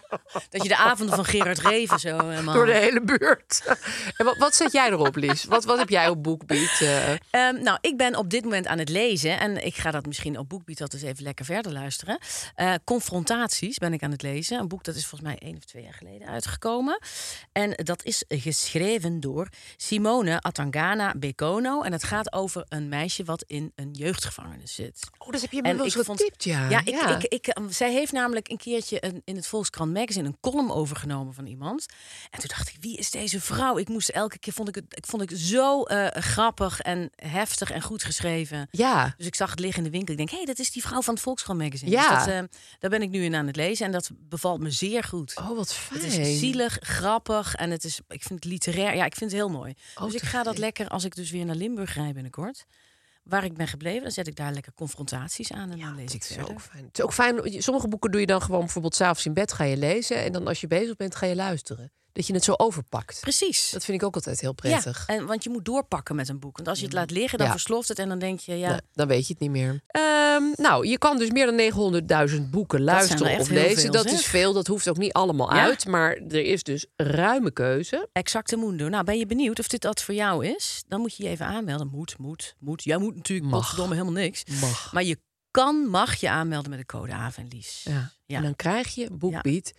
Dat je de avonden van Gerard Reven zo helemaal... Door de hele buurt. En wat zet jij erop, Lies? Wat heb jij op BookBeat? Nou, ik ben op dit moment aan het lezen. En ik ga dat misschien op BookBeat altijd even lekker verder luisteren. Confrontaties ben ik aan het lezen. Een boek dat is volgens mij 1 of 2 jaar geleden uitgekomen. En dat is geschreven door Simone Atangana Bekono. En het gaat over een meisje wat in een jeugdgevangenis zit. Oh, dat heb je me wel eens getipt, ja. Zij heeft namelijk een keertje in het Volkskrant Magazine een column overgenomen van iemand. En toen dacht ik, wie is deze vrouw? Ik moest elke keer, vond ik zo grappig en heftig en goed geschreven. Ja. Dus ik zag het liggen in de winkel. Ik denk, dat is die vrouw van het Volkskrant Magazine. Ja. Dus daar ben ik nu in aan het lezen. En dat bevalt me zeer goed. Oh, wat fijn. Het is zielig, grappig en ik vind het literair. Ja, ik vind het heel mooi. Oh, dus ik ga dat lekker, als ik dus weer naar Limburg rij binnenkort, waar ik ben gebleven, dan zet ik daar lekker confrontaties aan en dan lees ik verder. Het is ook fijn. Sommige boeken doe je dan gewoon bijvoorbeeld 's avonds in bed ga je lezen en dan als je bezig bent ga je luisteren. Dat je het zo overpakt. Precies. Dat vind ik ook altijd heel prettig. Ja, want je moet doorpakken met een boek. Want als je het laat liggen, dan versloft het en dan denk je, Nee, dan weet je het niet meer. Nou, je kan dus meer dan 900.000 boeken luisteren of lezen. Dat is veel, dat hoeft ook niet allemaal uit. Maar er is dus ruime keuze. Exactamundo. Nou, ben je benieuwd of dit wat voor jou is? Dan moet je je even aanmelden. Moet. Jij moet natuurlijk potverdomme helemaal niks. Mag. Maar je mag je aanmelden met de code Aaf en Lies. Ja. En dan krijg je BookBeat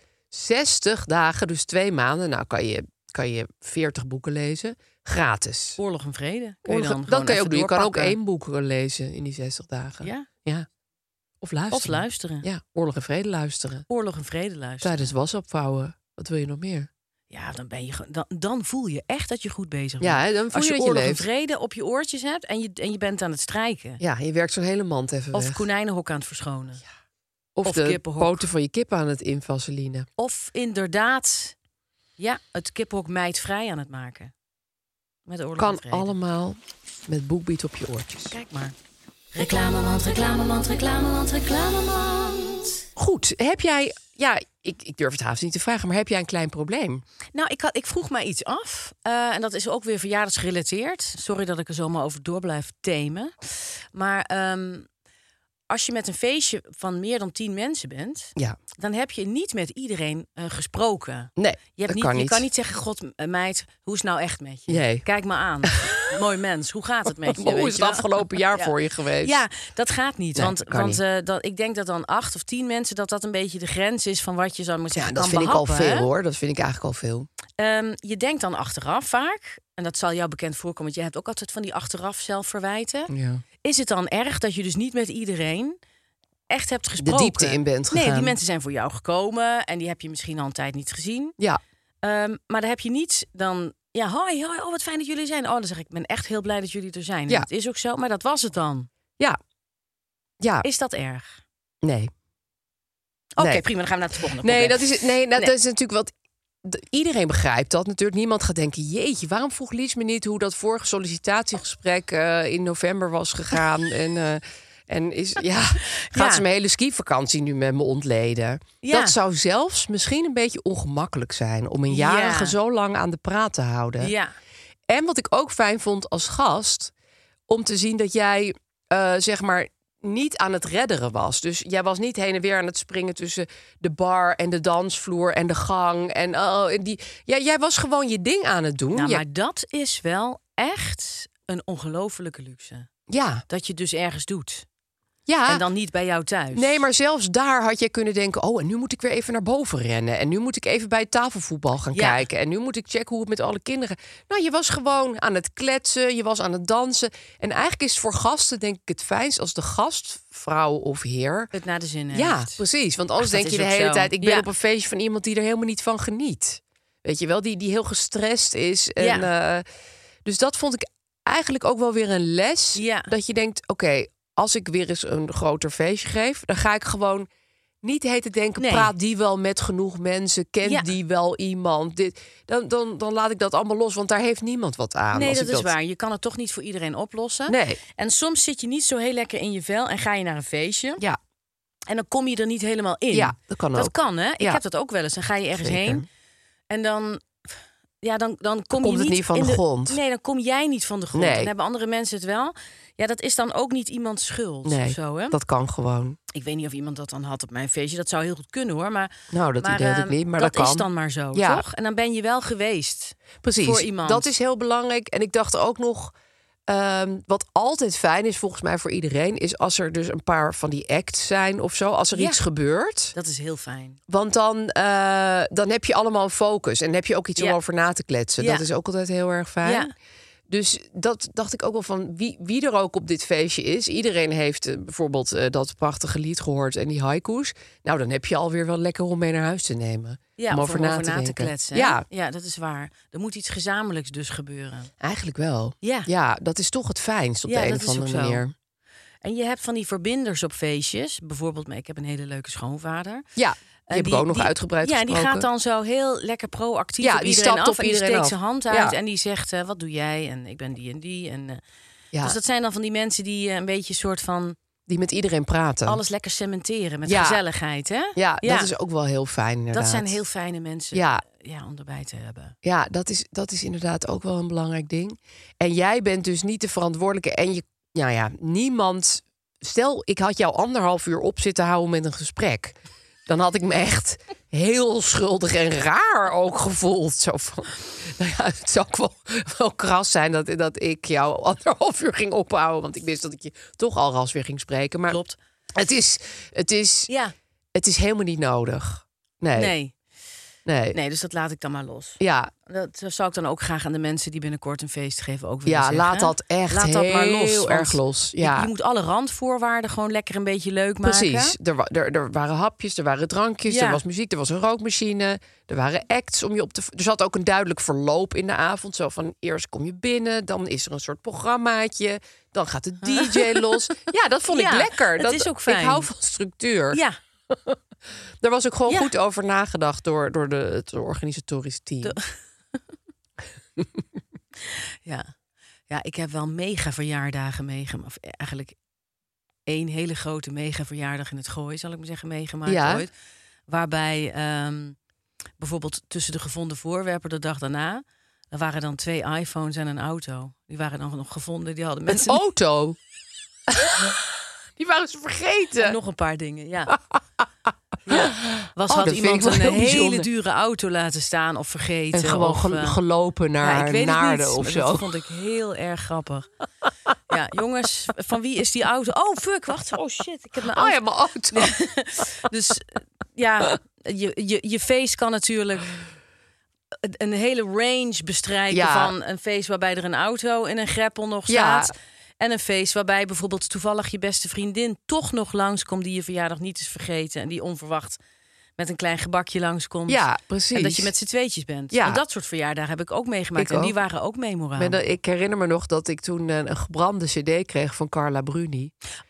60 dagen, dus 2 maanden. Nou, kan je 40 boeken lezen. Gratis. Oorlog en vrede. Dat kan je ook doen. Je kan ook 1 boek lezen in die 60 dagen. Ja. Of luisteren. Of luisteren. Ja, Oorlog en vrede luisteren. Oorlog en vrede luisteren. Tijdens was opvouwen. Wat wil je nog meer? Ja, dan voel je echt dat je goed bezig bent. Ja, dan voel als je dat je Oorlog en leeft. vrede op je oortjes hebt en je bent aan het strijken. Ja, je werkt zo'n hele mand even Of weg. konijnenhok aan het verschonen. Ja. Of de kippenhok. poten van je kip aan het invaseline. Of inderdaad, het kippenhok meidvrij aan het maken. Met de Oorlog en Kan vrede. allemaal met BookBeat op je oortjes. Kijk maar. Reclamemand. Goed, heb jij... Ja, ik durf het haast niet te vragen, maar heb jij een klein probleem? Nou, ik vroeg mij iets af. En dat is ook weer verjaardagsgerelateerd. Sorry dat ik er zomaar over door blijf temen. Maar als je met een feestje van meer dan 10 mensen bent, dan heb je niet met iedereen gesproken. Nee, Je kan niet zeggen, god meid, hoe is het nou echt met je? Nee. Kijk me aan. Mooi mens, hoe gaat het met je? Hoe weet is je het wel? afgelopen jaar voor je geweest? Ja, dat gaat niet. Nee, want dat kan niet. ik denk dat dan 8 of 10 mensen, dat een beetje de grens is van wat je zou moeten Ja, zeggen. dat kan vind ik al behappen, veel hè? hoor. Dat vind ik eigenlijk al veel. Je denkt dan achteraf vaak, en dat zal jou bekend voorkomen, want jij hebt ook altijd van die achteraf zelfverwijten. Ja. Is het dan erg dat je dus niet met iedereen echt hebt De gesproken? diepte in bent gegaan. Nee, die mensen zijn voor jou gekomen en die heb je misschien al een tijd niet gezien. Ja. Maar dan heb je niet dan... Ja, hoi, oh, wat fijn dat jullie zijn. Oh, dan zeg ik, ben echt heel blij dat jullie er zijn. Ja. En het is ook zo, maar dat was het dan. Ja. Is dat erg? Nee. Oké, Nee. prima, dan gaan we naar het volgende Nee, probleem. dat is het. Nee, dat is natuurlijk wat. Iedereen begrijpt dat natuurlijk. Niemand gaat denken, jeetje, waarom vroeg Lies me niet hoe dat vorige sollicitatiegesprek in november was gegaan? En gaat ze mijn hele skivakantie nu met me ontleden? Ja. Dat zou zelfs misschien een beetje ongemakkelijk zijn om een jarige zo lang aan de praat te houden. Ja. En wat ik ook fijn vond als gast, om te zien dat jij zeg maar niet aan het redderen was. Dus jij was niet heen en weer aan het springen tussen de bar en de dansvloer en de gang. Jij was gewoon je ding aan het doen. Nou, maar dat is wel echt een ongelofelijke luxe. Ja. Dat je dus ergens doet. Ja. En dan niet bij jou thuis. Nee, maar zelfs daar had je kunnen denken, oh, en nu moet ik weer even naar boven rennen. En nu moet ik even bij het tafelvoetbal gaan kijken. En nu moet ik checken hoe het met alle kinderen... Nou, je was gewoon aan het kletsen, je was aan het dansen. En eigenlijk is het voor gasten, denk ik, het fijnst als de gastvrouw of heer Het naar de zin heeft. Ja, precies. Want anders dat denk je is de ook hele zo. tijd, ik ben Ja. op een feestje van iemand die er helemaal niet van geniet. Weet je wel, die heel gestrest is. En, dus dat vond ik eigenlijk ook wel weer een les. Ja. Dat je denkt, oké, als ik weer eens een groter feestje geef, dan ga ik gewoon niet heten denken, Nee. praat die wel met genoeg mensen, kent die wel iemand. Dan laat ik dat allemaal los, want daar heeft niemand wat aan. Nee, als dat ik is waar. Je kan het toch niet voor iedereen oplossen. Nee. En soms zit je niet zo heel lekker in je vel en ga je naar een feestje. Ja, En dan kom je er niet helemaal in. ja, dat kan ook. Dat kan, hè? Ik Ja. heb dat ook wel eens. Dan ga je ergens Zeker. heen en dan Ja, dan kom Komt je het niet van de grond. Nee, dan kom jij niet van de grond. Nee. Dan hebben andere mensen het wel. Ja, dat is dan ook niet iemands schuld. Nee, of zo, hè? dat kan gewoon. Ik weet niet of iemand dat dan had op mijn feestje. Dat zou heel goed kunnen, hoor. Maar, Nou, dat idee had ik niet, maar dat kan. is dan maar zo, Ja. toch? En dan ben je wel geweest. Precies, voor iemand. dat is heel belangrijk. En ik dacht ook nog, wat altijd fijn is volgens mij voor iedereen... is als er dus een paar van die acts zijn of zo. Als er Ja. iets gebeurt. Dat is heel fijn. Want dan heb je allemaal een focus. En heb je ook iets om Ja. over na te kletsen. Ja. Dat is ook altijd heel erg fijn. Ja. Dus dat dacht ik ook wel van wie er ook op dit feestje is. Iedereen heeft bijvoorbeeld dat prachtige lied gehoord en die haiku's. Nou, dan heb je alweer wel lekker om mee naar huis te nemen. Ja, om of over om na over te na te denken. kletsen. hè? Ja, Ja, dat is waar. Er moet iets gezamenlijks dus gebeuren. eigenlijk wel. Ja. Dat is toch het fijnst op Ja, de een dat of is ook andere zo. manier. En je hebt van die verbinders op feestjes. Bijvoorbeeld, ik heb een hele leuke schoonvader. Ja, die heb ik ook nog uitgebreid Ja, en die gesproken. gaat dan zo heel lekker proactief Ja, op die iedereen stapt af. op En die iedereen steekt af. zijn hand uit Ja. en die zegt, wat doe jij? En ik ben die en die. En, Ja, Dus dat zijn dan van die mensen die een beetje soort van... die met iedereen praten. alles lekker cementeren met Ja. gezelligheid, hè? Ja, dat is ook wel heel fijn inderdaad. Dat zijn heel fijne mensen Ja. om erbij te hebben. Ja, dat is inderdaad ook wel een belangrijk ding. En jij bent dus niet de verantwoordelijke. En niemand... Stel, ik had jou 1,5 uur op zitten houden met een gesprek. Dan had ik me echt heel schuldig en raar ook gevoeld. Zo van, nou ja, het zou ook wel kras zijn dat ik jou 1,5 uur ging ophouden. Want ik wist dat ik je toch al ras weer ging spreken. Maar Klopt. het Ja, is helemaal niet nodig. Nee. nee, dus dat laat ik dan maar los. Ja, Dat zou ik dan ook graag aan de mensen die binnenkort een feest geven ook willen ja, zeggen. laat dat echt Laat dat maar los, heel want erg los. Ja. Je moet alle randvoorwaarden gewoon lekker een beetje leuk maken. Precies. Er waren hapjes, er waren drankjes, Ja. er was muziek, er was een rookmachine, er waren acts om je op te... Er zat ook een duidelijk verloop in de avond. Zo van, eerst kom je binnen, dan is er een soort programmaatje, dan gaat de DJ los. Ja, dat vond ik Ja, lekker. het Dat is ook fijn. Ik hou van structuur. Ja, Daar was ook gewoon Ja. goed over nagedacht door het organisatorisch team. ja, ik heb wel mega verjaardagen meegemaakt. Of eigenlijk 1 hele grote mega verjaardag in het Gooi, zal ik maar zeggen, meegemaakt Ja. ooit. Waarbij bijvoorbeeld tussen de gevonden voorwerpen de dag daarna... er waren dan 2 iPhones en een auto. Die waren dan nog gevonden. Die hadden Een mensen auto. Die waren ze vergeten. En nog een paar dingen, ja. Ja. Had dat vind iemand ik wel een heel hele bijzonder. dure auto laten staan of vergeten. En gewoon of, gelopen ja, naar ik weet het Naarden niet, of maar zo. Dat vond ik heel erg grappig. Ja, jongens, van wie is die auto? Oh, fuck, wacht. Oh, shit, ik heb mijn Oh auto. ja, mijn auto. Dus ja, je feest kan natuurlijk een hele range bestrijken... Ja. van een feest waarbij er een auto in een greppel nog Ja. staat... en een feest waarbij bijvoorbeeld toevallig je beste vriendin... toch nog langskomt die je verjaardag niet is vergeten... en die onverwacht met een klein gebakje langskomt. Ja, precies. En dat je met z'n tweetjes bent. Ja. En dat soort verjaardagen heb ik ook meegemaakt. Ik en die ook. waren ook memorabel. Ik herinner me nog dat ik toen een gebrande cd kreeg van Carla Bruni.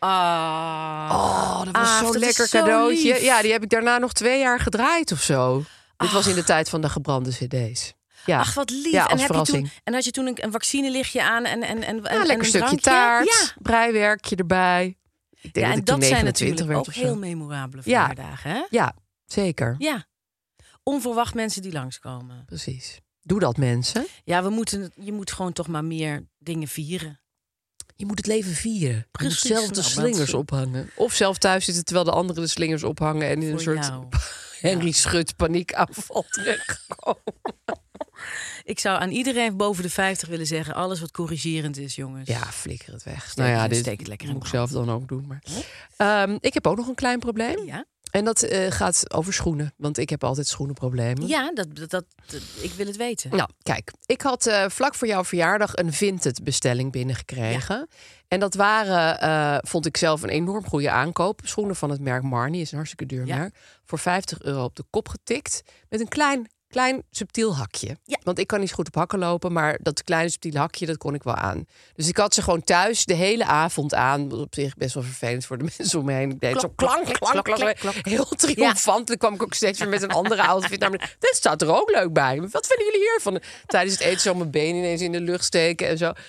Oh, dat was zo'n dat is lekker zo cadeautje. lief. Ja, die heb ik daarna nog 2 jaar gedraaid of zo. Dit was in de tijd van de gebrande cd's. Ja. Ach, wat lief. Ja, en, als heb verrassing. je toen, en had je toen een vaccinelichtje aan en Ja, een lekker een stukje drankje? taart, Ja. breiwerkje erbij. Ik denk Ja, dat en ik toen dat zijn 29 natuurlijk werd ook of zo. heel memorabele Ja. verjaardagen. Hè? Ja, zeker. Ja. Onverwacht mensen die langskomen. Precies. Doe dat, mensen. Ja, je moet gewoon toch maar meer dingen vieren. Je moet het leven vieren. Je moet Precies, zelf de nou, slingers mensen. ophangen. Of zelf thuis zitten terwijl de anderen de slingers ophangen... en in een Voor soort jou. Henry Schut paniekaanval terechtkomen. Ik zou aan iedereen boven de 50 willen zeggen... alles wat corrigerend is, jongens. Ja, flikker het weg. steek het lekker in moet ik brand. zelf dan ook doen. Maar. Ik heb ook nog een klein probleem. Ja, En dat gaat over schoenen. Want ik heb altijd schoenenproblemen. ja ik wil het weten. Nou, kijk. Ik had vlak voor jouw verjaardag een Vinted bestelling binnengekregen. En dat waren, vond ik zelf, een enorm goede aankoop. Schoenen van het merk Marni, is een hartstikke duur Ja. merk. Voor €50 op de kop getikt. Met een klein subtiel hakje. Ja. Want ik kan niet zo goed op hakken lopen, maar dat kleine subtiele hakje, dat kon ik wel aan. Dus ik had ze gewoon thuis de hele avond aan. Wat op zich best wel vervelend voor de mensen om me heen. Ik deed zo klank, klank, klank. Heel triomfant. Dan kwam ik ook steeds weer met een andere outfit. Namelijk, dit staat er ook leuk bij. Wat vinden jullie hiervan? Tijdens het eten zo mijn been ineens in de lucht steken en zo.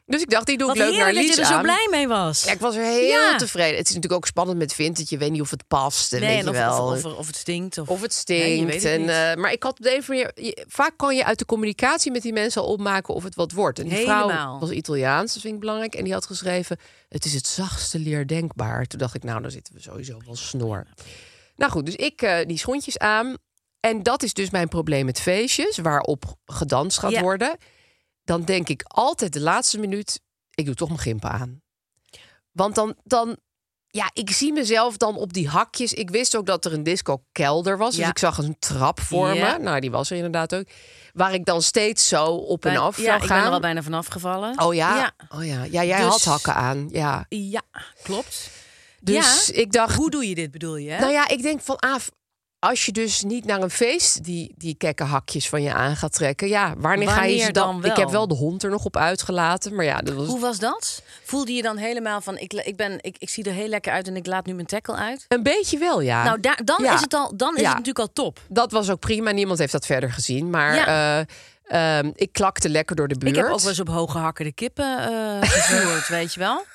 Dus ik dacht, die doe ik Wat leuk naar heerlijk Lies dat je er aan. zo blij mee was. Ja, ik was er heel tevreden. Het is natuurlijk ook spannend met vintage. Je weet niet of het past. En weet je wel. Of het stinkt. Of het Nee, stinkt. je weet het niet. Maar ik had op de een of andere manier... Vaak kan je uit de communicatie met die mensen al opmaken of het wat wordt. En die vrouw Helemaal. was Italiaans, dat vind ik belangrijk. En die had geschreven, het is het zachtste leer denkbaar. Toen dacht ik, nou, dan zitten we sowieso wel snor. Nou goed, dus ik die schoentjes aan. En dat is dus mijn probleem met feestjes, waarop gedanst gaat worden. Dan denk ik altijd de laatste minuut, ik doe toch mijn gimpen aan. Want dan ja, ik zie mezelf dan op die hakjes. Ik wist ook dat er een disco-kelder was. Dus ik zag een trap voor me. Nou, die was er inderdaad ook. Waar ik dan steeds zo op en af zou gaan. Ik ben er al bijna vanaf gevallen. Oh ja? Oh ja. Ja, jij had hakken aan. Ja, Klopt. Dus ik dacht... Hoe doe je dit, bedoel je? Hè? Nou ja, ik denk van... als je dus niet naar een feest die kekke hakjes van je aan gaat trekken... ja, wanneer ga je ze dan wel? Ik heb wel de hond er nog op uitgelaten, maar ja... Dat was... Hoe was dat? Voelde je dan helemaal van... ik zie er heel lekker uit en ik laat nu mijn tackle uit? Een beetje wel, ja. Nou, dan is het natuurlijk al top. Dat was ook prima. Niemand heeft dat verder gezien. Maar ik klakte lekker door de buurt. Ik heb ook wel eens op hoge hakken de kippen gevoerd, weet je wel?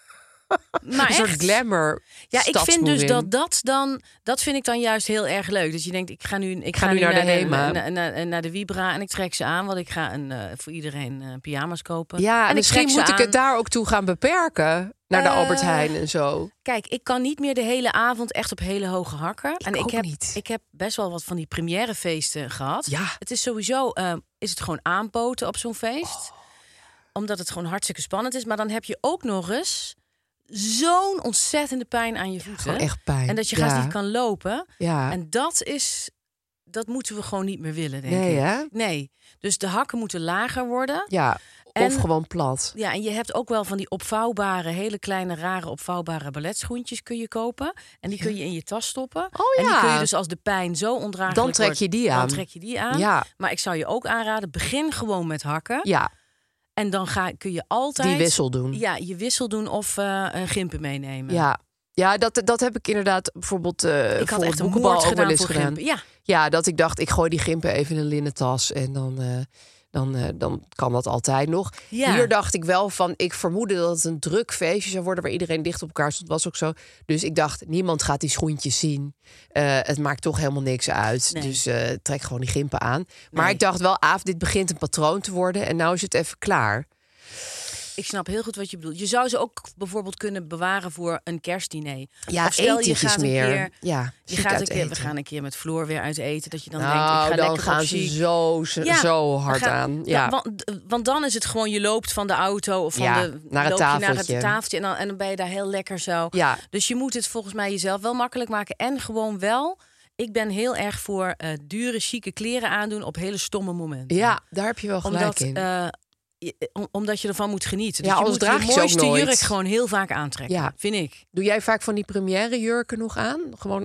Maar een soort echt. glamour. Ja, ik vind dus dat vind ik dan juist heel erg leuk. Dat je denkt, ik ga nu naar de Hema. naar de Vibra en ik trek ze aan, want ik ga voor iedereen pyjama's kopen. Ja, en misschien moet ik het daar ook toe gaan beperken. Naar de Albert Heijn en zo. Kijk, ik kan niet meer de hele avond echt op hele hoge hakken. Ik heb best wel wat van die premièrefeesten gehad. Ja. Het is sowieso is het gewoon aanpoten op zo'n feest. Omdat het gewoon hartstikke spannend is. Maar dan heb je ook nog eens zo'n ontzettende pijn aan je voeten. Gewoon echt pijn. En dat je gaat niet kan lopen. Ja. En dat moeten we gewoon niet meer willen, denk Nee, ik. hè? Nee. Dus de hakken moeten lager worden. Ja, of gewoon plat. Ja, en je hebt ook wel van die opvouwbare, hele kleine, rare opvouwbare balletschoentjes kun je kopen. En die kun je in je tas stoppen. Oh ja. En die kun je dus als de pijn zo ondraaglijk Dan trek je die aan. Dan trek je die aan. Ja. Maar ik zou je ook aanraden, begin gewoon met hakken. Ja. En dan kun je altijd... Die wissel doen. Ja, je wissel doen of gimpen meenemen. Ja, dat heb ik inderdaad bijvoorbeeld ik had voor echt het een boekenbal moord ook wel gedaan eens voor gedaan. gimpen. Ja, dat ik dacht, ik gooi die gimpen even in een linnen tas en dan kan dat altijd nog. Ja. Hier dacht ik wel van, ik vermoedde dat het een druk feestje zou worden waar iedereen dicht op elkaar stond. Was ook zo. Dus ik dacht, niemand gaat die schoentjes zien. Het maakt toch helemaal niks uit. Nee. Dus trek gewoon die gimpen aan. Maar Nee. ik dacht wel, dit begint een patroon te worden en nou is het even klaar. Ik snap heel goed wat je bedoelt. Je zou ze ook bijvoorbeeld kunnen bewaren voor een kerstdiner. Ja, of stel je etentjes gaat meer. een keer, Ja, je chic gaat uit een keer, we eten. gaan een keer met Floor weer uit eten. Dat je dan Nou, denkt, ik ga dan lekker gaan op ze chic. zo hard dan aan. Ja. Want dan is het gewoon, je loopt van de auto of van Ja, de naar het loop je naar tafeltje. het tafeltje en dan ben je daar heel lekker zo. Ja. Dus je moet het volgens mij jezelf wel makkelijk maken en gewoon wel. Ik ben heel erg voor dure, chique kleren aandoen op hele stomme momenten. Ja, daar heb je wel gelijk in. Omdat je ervan moet genieten. Ja, Dus je anders moet draag je je ze ook mooiste nooit. jurk gewoon heel vaak aantrekken. Ja. Vind ik. Doe jij vaak van die première jurken nog aan? Gewoon.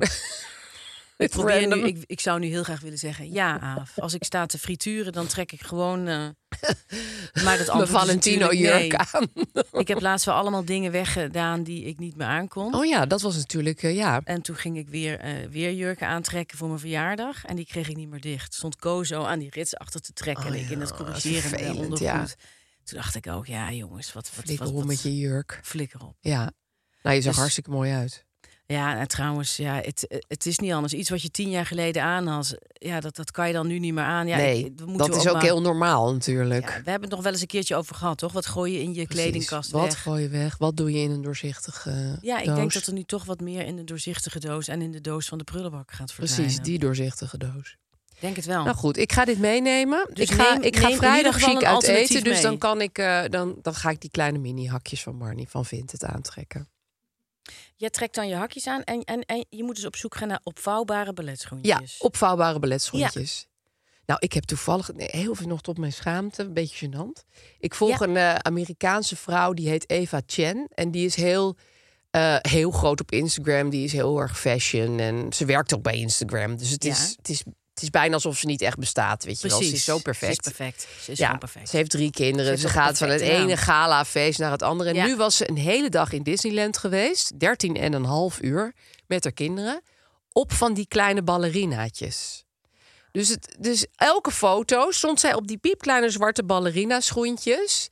Ik zou nu heel graag willen zeggen, ja, Aaf. Als ik sta te frituren, dan trek ik gewoon... maar dat Mijn antwoord is Valentino natuurlijk jurk nee. aan. Ik heb laatst wel allemaal dingen weggedaan die ik niet meer aankon. Oh ja, dat was natuurlijk, ja. En toen ging ik weer jurken aantrekken voor mijn verjaardag. En die kreeg ik niet meer dicht. Stond Kozo aan die rits achter te trekken. en ik in het corrigerende vervelend, ondergoed. ja. Toen dacht ik ook, ja jongens, wat Flikker op met je jurk. flikker op. Ja. Nou, je zag Dus- hartstikke mooi uit. Ja, en trouwens, ja, het is niet anders. Iets wat je 10 jaar geleden aan had, ja, dat kan je dan nu niet meer aan. Ja, Nee, dat is ook heel normaal natuurlijk. Ja, we hebben het nog wel eens een keertje over gehad, toch? Wat gooi je in je kledingkast Wat weg? gooi je weg? Wat doe je in een doorzichtige Ja, ik doos? denk dat er nu toch wat meer in de doorzichtige doos en in de doos van de prullenbak gaat verdwijnen. Precies, die doorzichtige doos. Ik denk het wel. Nou goed, ik ga dit meenemen. Dus ik ga neem in ieder vrijdag geval chic een uit alternatief eten. Dus mee. dan kan ik dan ga ik die kleine mini hakjes van Marnie van Vinted aantrekken. Jij trekt dan je hakjes aan en je moet dus op zoek gaan naar opvouwbare Ja, balletschoentjes. opvouwbare balletschoentjes. Nou, ik heb toevallig heel veel nog tot mijn schaamte, een beetje gênant. Ik volg een Amerikaanse vrouw, die heet Eva Chen. En die is heel groot op Instagram. Die is heel erg fashion. En ze werkt ook bij Instagram. Dus het is bijna alsof ze niet echt bestaat, weet je wel. Ze is zo perfect. Ze is perfect. Ze is Ja, gewoon perfect. ze heeft 3 kinderen. heeft Ze ook gaat een van het perfecte ene naam. gala-feest naar het andere. En Ja. nu was ze een hele dag in Disneyland geweest. 13,5 uur met haar kinderen. Op van die kleine ballerinaatjes. Dus elke foto stond zij op die piepkleine zwarte ballerina schoentjes.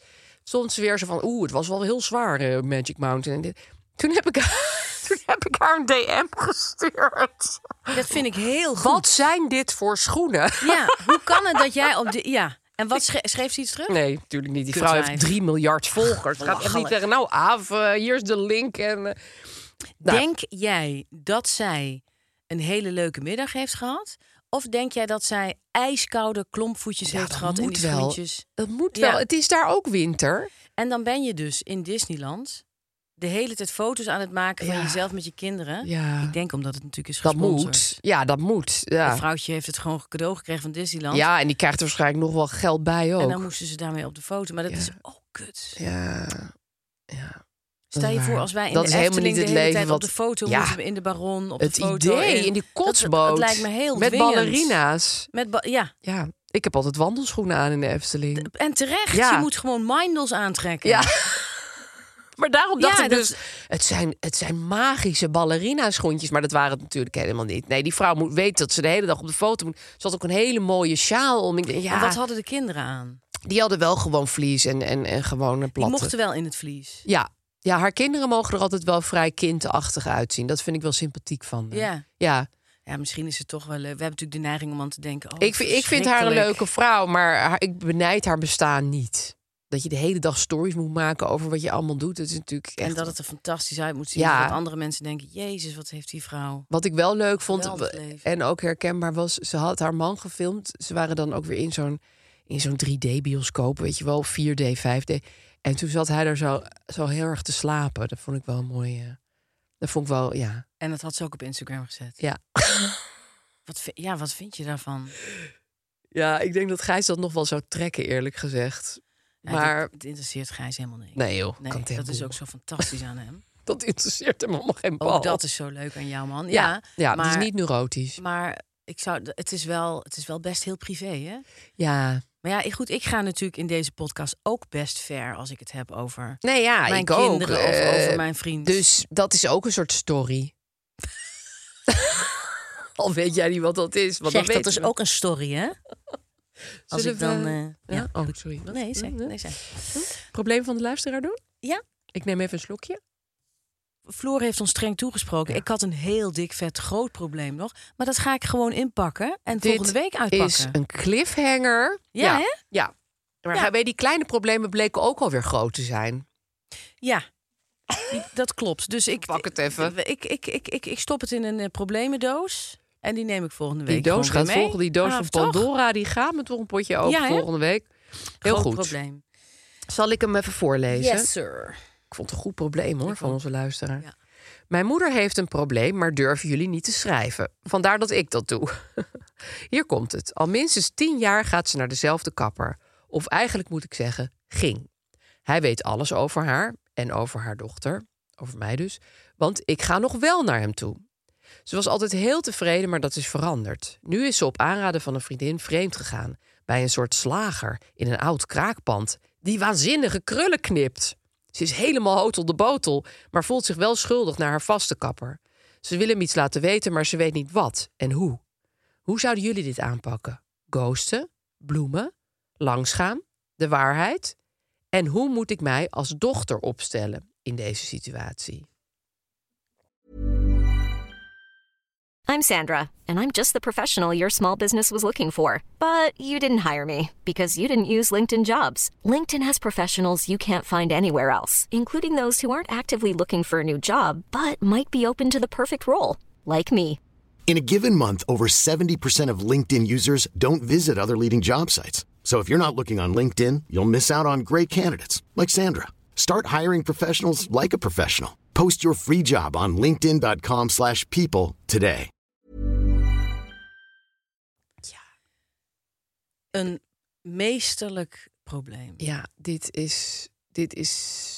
stond ze weer zo van... het was wel heel zwaar, Magic Mountain. En dit. Toen heb ik haar een DM gestuurd. Dat vind ik heel goed. Wat zijn dit voor schoenen? Ja, hoe kan het dat jij op de... Ja, en wat schreef ze iets terug? Nee, natuurlijk niet. Die vrouw heeft 3 miljard volgers. Het gaat echt niet zeggen, nou Aaf, hier is de link. En, Denk jij dat zij een hele leuke middag heeft gehad? Of denk jij dat zij ijskoude klompvoetjes heeft gehad in die schoentjes? Dat moet wel. Het is daar ook winter. En dan ben je dus in Disneyland de hele tijd foto's aan het maken van jezelf met je kinderen. Ja. Ik denk omdat het natuurlijk is Dat gesponsord. moet. Ja, dat moet. Ja. Een vrouwtje heeft het gewoon cadeau gekregen van Disneyland. Ja, en die krijgt er waarschijnlijk nog wel geld bij ook. En dan moesten ze daarmee op de foto. Maar dat is ook kut. Ja. Stel je voor als wij in dat de is helemaal Efteling niet de het hele leven tijd op wat... de foto moeten we in de Baron, op het de foto. idee, in die kotsboot. Dat lijkt me heel met dwingend. ballerina's. Ja. Ja, ik heb altijd wandelschoenen aan in de Efteling. En terecht, Ja. je moet gewoon mindels aantrekken. Ja. Maar daarom dacht Ja, ik dus, het zijn magische ballerina schoentjes. Maar dat waren het natuurlijk helemaal niet. Nee, die vrouw moet weten dat ze de hele dag op de foto moet. Ze had ook een hele mooie sjaal om. Ik denk, En wat hadden de kinderen aan? Die hadden wel gewoon vlies en gewoon een platte. Die mochten wel in het vlies. Ja, haar kinderen mogen er altijd wel vrij kindachtig uitzien. Dat vind ik wel sympathiek van haar. Ja. Ja, misschien is het toch wel leuk. We hebben natuurlijk de neiging om aan te denken... Ik vind haar een leuke vrouw, maar ik benijd haar bestaan niet. Dat je de hele dag stories moet maken over wat je allemaal doet. Dat is natuurlijk echt... En dat het er fantastisch uit moet zien. Dat andere mensen denken... Jezus, wat heeft die vrouw? Wat ik wel leuk vond en ook herkenbaar was... Ze had haar man gefilmd. Ze waren dan ook weer in zo'n 3D-bioscoop. Weet je wel, 4D, 5D. En toen zat hij er zo heel erg te slapen. Dat vond ik wel mooi. Dat vond ik wel, ja. En dat had ze ook op Instagram gezet. Ja. Wat vind je daarvan? Ja, ik denk dat Gijs dat nog wel zou trekken, eerlijk gezegd. Ja, maar het interesseert Gijs helemaal niks. Nee joh, dat is ook zo fantastisch aan hem. Dat interesseert hem allemaal geen bal. Ook dat is zo leuk aan jou, man. Ja, maar, het is niet neurotisch. Maar het is wel best heel privé, hè? Ja. Maar ja, goed, ik ga natuurlijk in deze podcast ook best ver als ik het heb over mijn ik kinderen ook. of over mijn vriend. Dus dat is ook een soort story. Al weet jij niet wat dat is. Zeg, dat is ook een story, hè? Als ik dan... ja? Oh, sorry. Wat? Nee, zeg. Probleem van de luisteraar doen? Ja. Ik neem even een slokje. Floor heeft ons streng toegesproken. Ja. Ik had een heel dik, vet, groot probleem nog. Maar dat ga ik gewoon inpakken en volgende week uitpakken. Dit is een cliffhanger. Ja, hè? Ja. Maar weet, die kleine problemen bleken ook alweer groot te zijn. Ja, dat klopt. Dus ik pak het even. Ik stop het in een problemendoos. En die neem ik volgende week. Die doos gaat mee. volgen. Die doos van Pandora, die gaat met toch een potje open volgende week. Heel groot goed. Probleem. Zal ik hem even voorlezen? Yes, sir. Ik vond het een goed probleem hoor, van onze luisteraar. Ja. Mijn moeder heeft een probleem, maar durven jullie niet te schrijven. Vandaar dat ik dat doe. Hier komt het. Al minstens 10 jaar gaat ze naar dezelfde kapper. Of eigenlijk moet ik zeggen, ging. Hij weet alles over haar en over haar dochter. Over mij dus. Want ik ga nog wel naar hem toe. Ze was altijd heel tevreden, maar dat is veranderd. Nu is ze op aanraden van een vriendin vreemd gegaan. Bij een soort slager in een oud kraakpand. Die waanzinnige krullen knipt. Ze is helemaal hotel de botel, maar voelt zich wel schuldig naar haar vaste kapper. Ze wil hem iets laten weten, maar ze weet niet wat en hoe. Hoe zouden jullie dit aanpakken? Ghosten? Bloemen? Langsgaan? De waarheid? En hoe moet ik mij als dochter opstellen in deze situatie? I'm Sandra, and I'm just the professional your small business was looking for. But you didn't hire me because you didn't use LinkedIn Jobs. LinkedIn has professionals you can't find anywhere else, including those who aren't actively looking for a new job, but might be open to the perfect role, like me. In a given month, over 70% of LinkedIn users don't visit other leading job sites. So if you're not looking on LinkedIn, you'll miss out on great candidates like Sandra. Start hiring professionals like a professional. Post your free job on linkedin.com/people today. Een meesterlijk probleem. Ja, dit is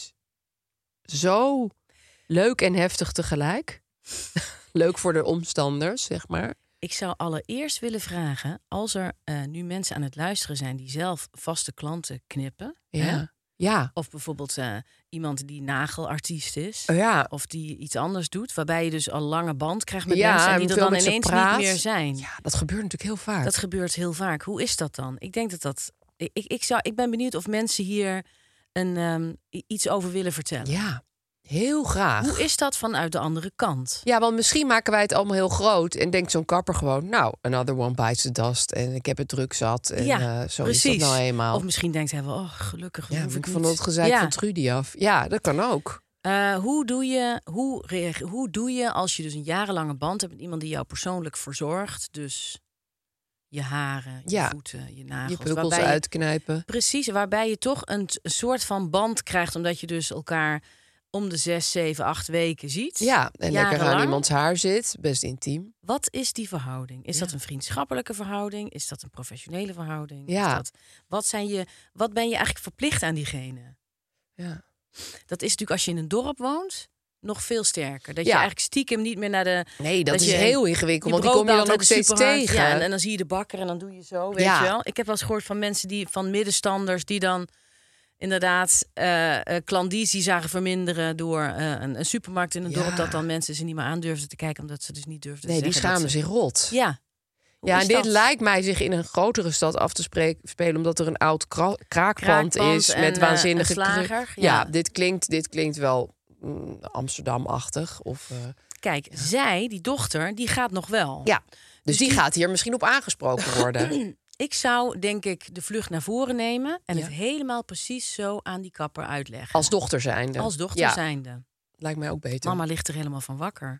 zo leuk en heftig tegelijk. Leuk voor de omstanders, zeg maar. Ik zou allereerst willen vragen, als er nu mensen aan het luisteren zijn die zelf vaste klanten knippen. Ja. Hè? Ja. Of bijvoorbeeld iemand die nagelartiest is. Ja. Of die iets anders doet. Waarbij je dus al lange band krijgt met mensen en die er dan ineens niet meer zijn. Ja, dat gebeurt natuurlijk heel vaak. Dat gebeurt heel vaak. Hoe is dat dan? Ik denk dat ik ben benieuwd of mensen hier iets over willen vertellen. Ja, heel graag. Hoe is dat vanuit de andere kant? Ja, want misschien maken wij het allemaal heel groot en denkt zo'n kapper gewoon, nou, another one bites the dust en ik heb het druk zat en zo precies. is dat nou eenmaal. Of misschien denkt hij wel, gelukkig ja, hoef ik van niet. dat gezeik van Trudy af. Ja, dat kan ook. Hoe doe je als je dus een jarenlange band hebt met iemand die jou persoonlijk verzorgt? Dus je haren, je voeten, je nagels. Je pukkels uitknijpen. Precies, waarbij je toch een soort van band krijgt, omdat je dus elkaar om de 6, 7, 8 weken ziet. Ja, en lekker aan jarenlang. iemands haar zit. Best intiem. Wat is die verhouding? Is dat een vriendschappelijke verhouding? Is dat een professionele verhouding? Ja. Is dat, wat ben je eigenlijk verplicht aan diegene? Ja. Dat is natuurlijk als je in een dorp woont nog veel sterker. Dat je Ja. eigenlijk stiekem niet meer naar de... Nee, dat is je heel ingewikkeld, want die brood kom je dan baalt ook uit de steeds supermarkt. tegen. Ja, en dan zie je de bakker en dan doe je zo, weet Ja. je wel. Ik heb wel eens gehoord van mensen van middenstanders die dan inderdaad klandizie zagen verminderen door een supermarkt in een dorp, dat dan mensen ze niet meer aandurfden te kijken omdat ze dus niet durfden Nee, te die zeggen. schamen zich rot. Ja. Hoe Ja, is en dit dat? lijkt mij zich in een grotere stad af te spelen, omdat er een oud kraakpand is en, met waanzinnige een slager, Ja, ja. dit klinkt wel Amsterdam-achtig. Kijk, zij, die dochter, die gaat nog wel. Ja, dus die gaat hier misschien op aangesproken worden. Ik zou, denk ik, de vlucht naar voren nemen en het helemaal precies zo aan die kapper uitleggen. Als dochter zijnde. Als dochter Ja, zijnde. lijkt mij ook beter. Mama ligt er helemaal van wakker.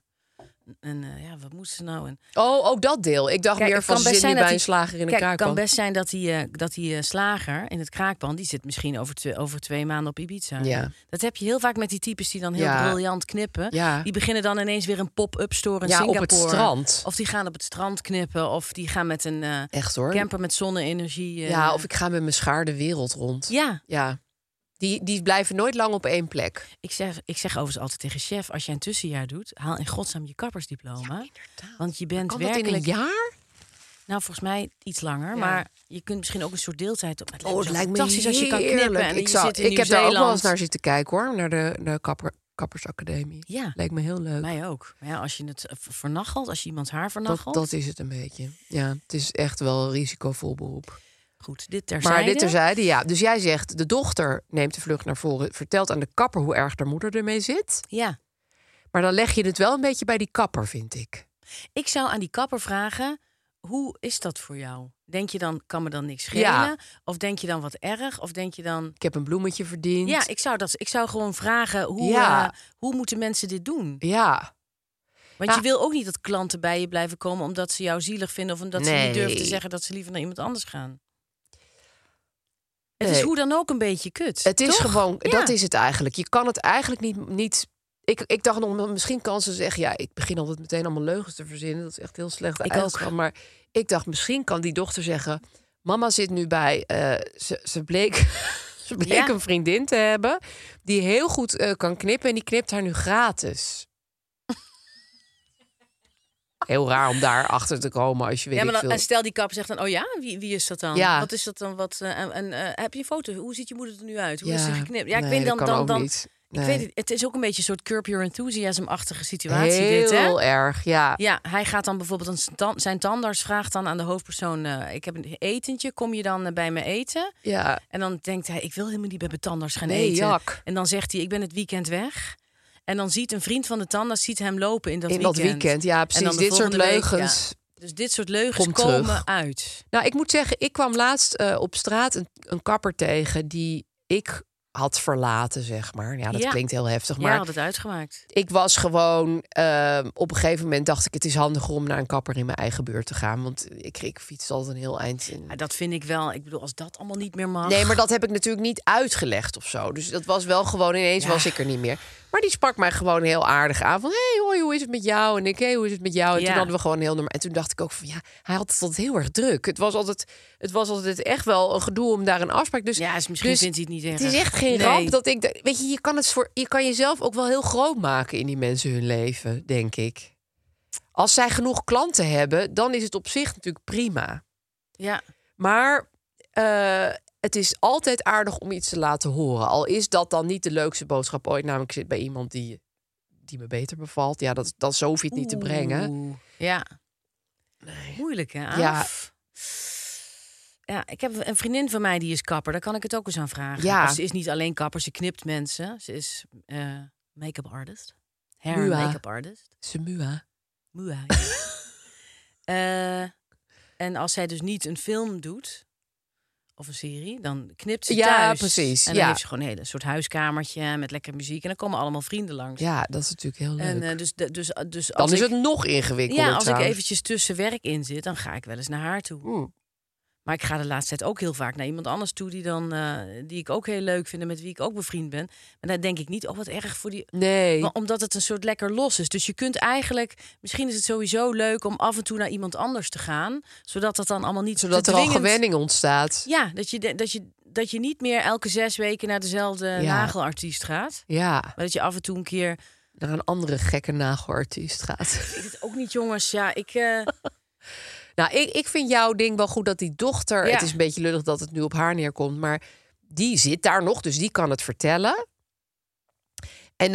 En wat moet ze nou? En, Oh, ook dat deel. Ik dacht Kijk, meer het van kan ze best zit nu zijn bij dat een slager in een kijk, het kraakpand. kan best zijn dat die slager in het kraakpand, die zit misschien over 2 maanden op Ibiza. Ja. Dat heb je heel vaak met die types die dan heel Ja. briljant knippen. Ja. Die beginnen dan ineens weer een pop-up store in Ja, op Singapore. het strand. Of die gaan op het strand knippen. Of die gaan met een Echt hoor. camper met zonne-energie. Ja, of ik ga met mijn schaar de wereld rond. Ja, Ja. Die blijven nooit lang op één plek. ik zeg overigens altijd tegen chef, als jij een tussenjaar doet, haal in godsnaam je kappersdiploma. Want je bent Kan dat werkelijk... in een jaar? Nou, volgens mij iets langer. Maar je kunt misschien ook een soort deeltijd op. Het lijkt me fantastisch als je kan knippen. heerlijk. En Ik je zit in heb daar ook wel eens Nieuw-Zeeland. naar zitten kijken hoor. Naar de kappersacademie. Ja. Lijkt me heel leuk. Mij ook. Maar ja, als je het vernachelt, als je iemands haar vernachelt. Dat is het een beetje. Ja, het is echt wel een risicovol beroep. Goed, dit terzijde. Maar dit terzijde, ja. Dus jij zegt, de dochter neemt de vlucht naar voren, vertelt aan de kapper hoe erg haar moeder ermee zit. Ja. Maar dan leg je het wel een beetje bij die kapper, vind ik. Ik zou aan die kapper vragen, hoe is dat voor jou? Denk je dan, kan me dan niks schelen? Ja. Of denk je dan wat erg? Of denk je dan... Ik heb een bloemetje verdiend. Ja, ik zou gewoon vragen, hoe moeten mensen dit doen? Ja. Want Ja. je wil ook niet dat klanten bij je blijven komen omdat ze jou zielig vinden of omdat ze Nee. niet durven te zeggen dat ze liever naar iemand anders gaan. Het is Nee. hoe dan ook een beetje kut. Het is toch? gewoon, Ja. dat is het eigenlijk. Je kan het eigenlijk niet. Ik dacht nog, misschien kan ze zeggen, ja, ik begin altijd meteen allemaal leugens te verzinnen. Dat is echt heel slecht. Ik uitgaan. ook. Maar ik dacht, misschien kan die dochter zeggen, mama zit nu bij, ze bleek, ze bleek Ja. een vriendin te hebben die heel goed kan knippen en die knipt haar nu gratis. Heel raar om daar achter te komen als je weet Ja, maar ik dan, veel. en stel die kapper zegt dan, oh ja, wie is dat dan? Ja. Wat is dat dan? Heb je een foto? Hoe ziet je moeder er nu uit? Hoe Ja. is ze geknipt? Ja, ik Nee, weet dat dan, kan dan, ook dan niet. Ik Nee. weet het. Het is ook een beetje een soort Curb Your Enthusiasm-achtige situatie Heel dit, hè? erg, ja. Ja, hij gaat dan bijvoorbeeld zijn tandarts vraagt dan aan de hoofdpersoon, ik heb een etentje, kom je dan bij me eten? Ja. En dan denkt hij, ik wil helemaal niet bij mijn tandarts gaan Nee, eten. jak. En dan zegt hij, ik ben het weekend weg. En dan ziet een vriend van de tandarts hem lopen in dat In weekend. dat weekend, ja, En precies. dan de Dit soort volgende week, leugens. ja. Dus dit soort leugens Komt komen terug. uit. Nou, ik moet zeggen, ik kwam laatst op straat een kapper tegen die ik had verlaten, zeg maar. Ja, dat Ja. klinkt heel heftig, Ja, maar had het uitgemaakt. ik was gewoon... op een gegeven moment dacht ik, het is handiger om naar een kapper in mijn eigen buurt te gaan. Want ik fiets altijd een heel eind in. Ja, dat vind ik wel. Ik bedoel, als dat allemaal niet meer mag. Nee, maar dat heb ik natuurlijk niet uitgelegd of zo. Dus dat was wel gewoon, ineens was ik er niet meer. Maar die sprak mij gewoon heel aardig aan. Van, hey, hoi, hoe is het met jou? En ik, hey, hoe is het met jou? En Ja. toen hadden we gewoon heel normaal. En toen dacht ik ook van, ja, hij had het altijd heel erg druk. Het was altijd echt wel een gedoe om daar een afspraak. Dus, Ja, dus misschien vindt hij het niet erg. Het is echt geen Nee. ramp dat ik... Weet je, je kan jezelf ook wel heel groot maken in die mensen hun leven, denk ik. Als zij genoeg klanten hebben, dan is het op zich natuurlijk prima. Ja. Maar het is altijd aardig om iets te laten horen. Al is dat dan niet de leukste boodschap ooit. Namelijk, ik zit bij iemand die me beter bevalt. Ja, dat zo hoef je het niet te brengen. Oeh. Ja. Moeilijk, hè? Aaf? Ja. ik heb een vriendin van mij die is kapper. Daar kan ik het ook eens aan vragen. Ja. Ze is niet alleen kapper, ze knipt mensen. Ze is make-up artist. Hair Mua. make-up artist. Semua. Mua. En als zij dus niet een film doet of een serie, dan knipt ze Ja, thuis. precies, En dan ja. heeft ze gewoon een hele soort huiskamertje met lekker muziek. En dan komen allemaal vrienden langs. Ja, dat is natuurlijk heel leuk. En dus dan als is ik, het nog ingewikkelder. ja, als ik trouwens. eventjes tussen werk in zit, dan ga ik wel eens naar haar toe. Maar ik ga de laatste tijd ook heel vaak naar iemand anders toe die ik ook heel leuk vind en met wie ik ook bevriend ben. Maar daar denk ik niet, wat erg voor die. Nee. Maar omdat het een soort lekker los is. Dus je kunt eigenlijk, misschien is het sowieso leuk om af en toe naar iemand anders te gaan, zodat dat dan allemaal niet Zodat te er al dwingend- gewenning ontstaat. Ja, dat je niet meer elke 6 weken naar dezelfde nagelartiest gaat. Ja, Maar dat je af en toe een keer. naar een andere gekke nagelartiest gaat. Ik weet het ook niet, jongens. Ja, Nou, ik vind jouw ding wel goed dat die dochter... Ja. Het is een beetje lullig dat het nu op haar neerkomt, maar die zit daar nog, dus die kan het vertellen. En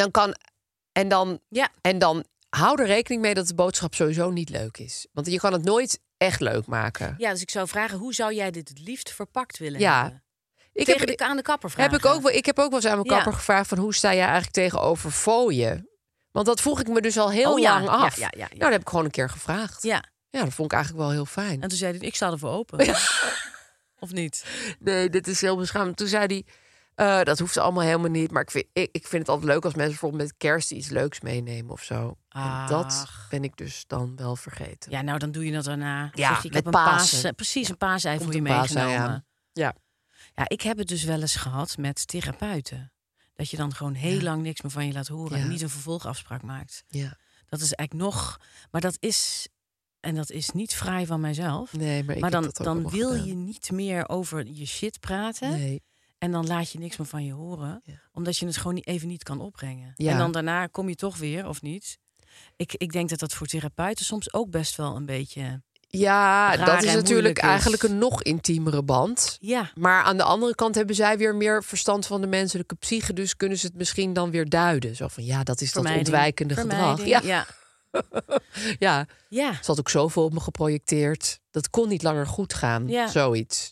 dan hou er rekening mee dat de boodschap sowieso niet leuk is. Want je kan het nooit echt leuk maken. Ja, dus ik zou vragen, hoe zou jij dit het liefst verpakt willen Ja. hebben? Aan de kapper vragen. Ik heb ook wel eens aan mijn kapper gevraagd van hoe sta jij eigenlijk tegenover fooien? Want dat vroeg ik me dus al heel lang af. Ja. Nou, dat heb ik gewoon een keer gevraagd. Ja. Ja, dat vond ik eigenlijk wel heel fijn. En toen zei hij, ik sta ervoor open. Of niet? Nee, dit is heel beschamend. Toen zei hij, dat hoeft allemaal helemaal niet. Maar ik vind het altijd leuk als mensen bijvoorbeeld met kerst iets leuks meenemen of zo. En dat ben ik dus dan wel vergeten. Ja, nou dan doe je dat daarna. Ja, Zeg je, ik met heb een Pasen. precies een paasei Komt voor je een paasei meegenomen. aan. Ja. Ja, ik heb het dus wel eens gehad met therapeuten. Dat je dan gewoon heel lang niks meer van je laat horen. Ja. En niet een vervolgafspraak maakt. Ja. Dat is eigenlijk nog. Maar dat is. En dat is niet fraai van mijzelf. Nee, maar ik Maar heb dan, dat ook dan allemaal wil gedaan. je niet meer over je shit praten. Nee. En dan laat je niks meer van je horen. Ja. Omdat je het gewoon even niet kan opbrengen. Ja. En dan daarna kom je toch weer, of niet? Ik denk dat dat voor therapeuten soms ook best wel een beetje. Ja, raar dat en is natuurlijk moeilijk is. eigenlijk een nog intiemere band. Ja, Maar aan de andere kant hebben zij weer meer verstand van de menselijke psyche. Dus kunnen ze het misschien dan weer duiden. Zo van, ja, dat is dat ontwijkende gedrag. Ja, Ja. ja. Ja. Ze had ook zoveel op me geprojecteerd. Dat kon niet langer goed gaan. Ja. Zoiets.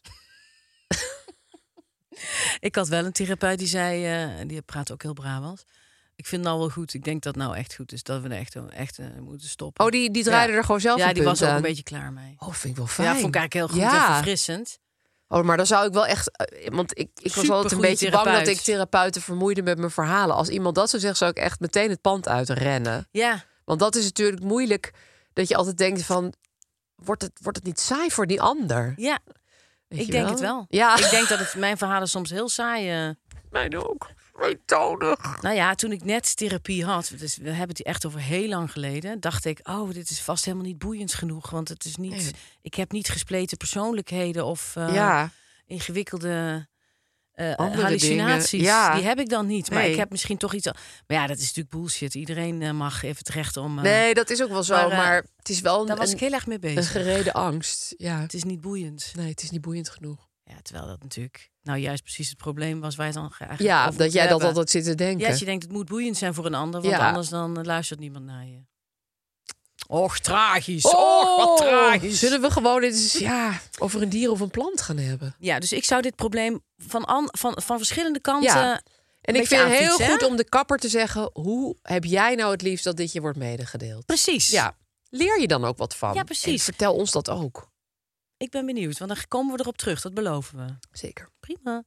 Ik had wel een therapeut die zei, die praat ook heel Brabants. Ik vind het nou wel goed. Ik denk dat het nou echt goed is dat we er echt moeten stoppen. Oh, die draaide er gewoon zelf Ja, een die punt was ook aan. een beetje klaar mee. Oh, vind ik wel fijn. Ja, vond ik eigenlijk heel goed en verfrissend. Oh, maar dan zou ik wel echt... Want ik was altijd een Supergoeie beetje bang dat therapeut. ik therapeuten vermoeide met mijn verhalen. Als iemand dat zou zeggen, zou ik echt meteen het pand uitrennen. Ja, Want dat is natuurlijk moeilijk. Dat je altijd denkt van... Wordt het niet saai voor die ander? ja. Weet Ik je denk het wel. Ja, Ik denk dat mijn verhalen soms heel saai... mij ook. Eentonig. Nou ja, toen ik net therapie had, dus we hebben het echt over heel lang geleden, dacht ik, oh, dit is vast helemaal niet boeiend genoeg, want het is niet, Nee. ik heb niet gespleten persoonlijkheden of Ja, ingewikkelde Andere hallucinaties. dingen. Ja. Die heb ik dan niet, maar Nee. ik heb misschien toch iets. Maar ja, dat is natuurlijk bullshit. Iedereen mag even het recht om. nee, dat is ook wel zo. maar, Maar, het is wel daar was ik een, heel erg mee een bezig. gereden angst. Ja. Het is niet boeiend. Nee, het is niet boeiend genoeg. Ja, terwijl dat natuurlijk nou juist precies het probleem was waar je het dan eigenlijk Ja, over dat moet jij dat hebben. altijd zit te denken. Ja, als je denkt het moet boeiend zijn voor een ander, want Ja. anders dan luistert niemand naar je. Och, tragisch. Oh, Och, wat tragisch. Zullen we gewoon eens over een dier of een plant gaan hebben? Ja, dus ik zou dit probleem van verschillende kanten. Ja. En ik beetje vind het heel aanfietsen, goed hè? om de kapper te zeggen... hoe heb jij nou het liefst dat dit je wordt medegedeeld? Precies. Ja, leer je dan ook wat van? Ja, precies. En vertel ons dat ook. Ik ben benieuwd, want dan komen we erop terug. Dat beloven we. Zeker. Prima.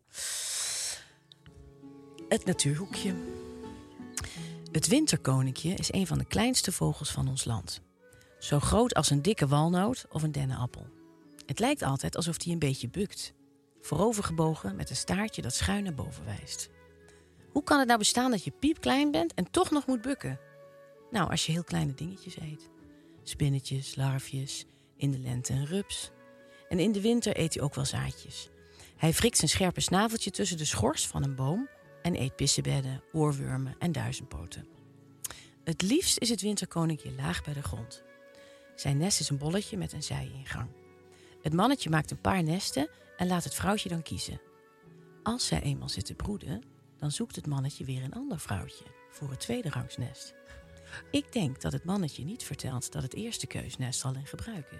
Het natuurhoekje. Het winterkoninkje is een van de kleinste vogels van ons land. Zo groot als een dikke walnoot of een dennenappel. Het lijkt altijd alsof hij een beetje bukt. Voorovergebogen met een staartje dat schuin naar boven wijst. Hoe kan het nou bestaan dat je piepklein bent en toch nog moet bukken? Nou, als je heel kleine dingetjes eet. Spinnetjes, larfjes, in de lente een rups. En in de winter eet hij ook wel zaadjes. Hij wrikt zijn scherpe snaveltje tussen de schors van een boom en eet pissebedden, oorwormen en duizendpoten. Het liefst is het winterkoninkje laag bij de grond. Zijn nest is een bolletje met een zijingang. Het mannetje maakt een paar nesten en laat het vrouwtje dan kiezen. Als zij eenmaal zit te broeden, dan zoekt het mannetje weer een ander vrouwtje voor het tweede rangsnest. Ik denk dat het mannetje niet vertelt dat het eerste keusnest al in gebruik is.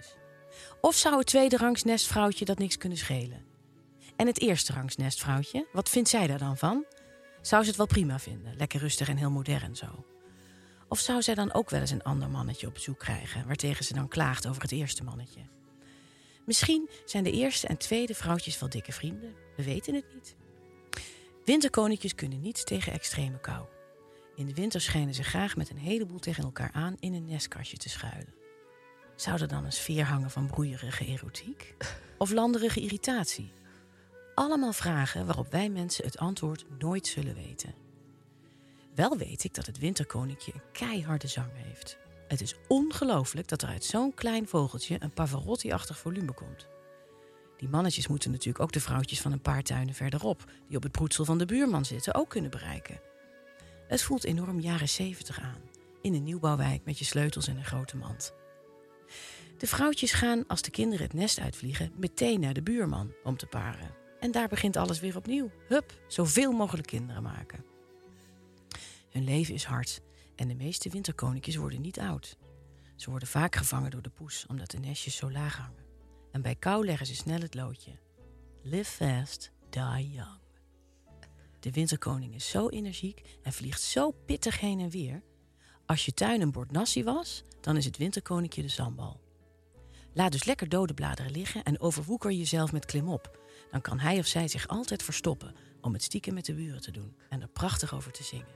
Of zou het tweederangs nestvrouwtje dat niks kunnen schelen? En het eersterangs nestvrouwtje, wat vindt zij daar dan van? Zou ze het wel prima vinden, lekker rustig en heel modern zo? Of zou zij dan ook wel eens een ander mannetje op bezoek krijgen, waartegen ze dan klaagt over het eerste mannetje? Misschien zijn de eerste en tweede vrouwtjes wel dikke vrienden, we weten het niet. Winterkoninkjes kunnen niets tegen extreme kou. In de winter schijnen ze graag met een heleboel tegen elkaar aan in een nestkastje te schuilen. Zou er dan een sfeer hangen van broeierige erotiek? Of landerige irritatie? Allemaal vragen waarop wij mensen het antwoord nooit zullen weten. Wel weet ik dat het winterkoninkje een keiharde zang heeft. Het is ongelooflijk dat er uit zo'n klein vogeltje een Pavarotti-achtig volume komt. Die mannetjes moeten natuurlijk ook de vrouwtjes van een paar tuinen verderop, die op het broedsel van de buurman zitten, ook kunnen bereiken. Het voelt enorm jaren 70 aan, in een nieuwbouwwijk met je sleutels en een grote mand. De vrouwtjes gaan, als de kinderen het nest uitvliegen, meteen naar de buurman om te paren. En daar begint alles weer opnieuw. Hup, zoveel mogelijk kinderen maken. Hun leven is hard en de meeste winterkoninkjes worden niet oud. Ze worden vaak gevangen door de poes, omdat de nestjes zo laag hangen. En bij kou leggen ze snel het loodje. Live fast, die young. De winterkoning is zo energiek en vliegt zo pittig heen en weer. Als je tuin een bord nasi was, dan is het winterkoninkje de sambal. Laat dus lekker dode bladeren liggen en overwoeker jezelf met klimop. Dan kan hij of zij zich altijd verstoppen om het stiekem met de buren te doen en er prachtig over te zingen.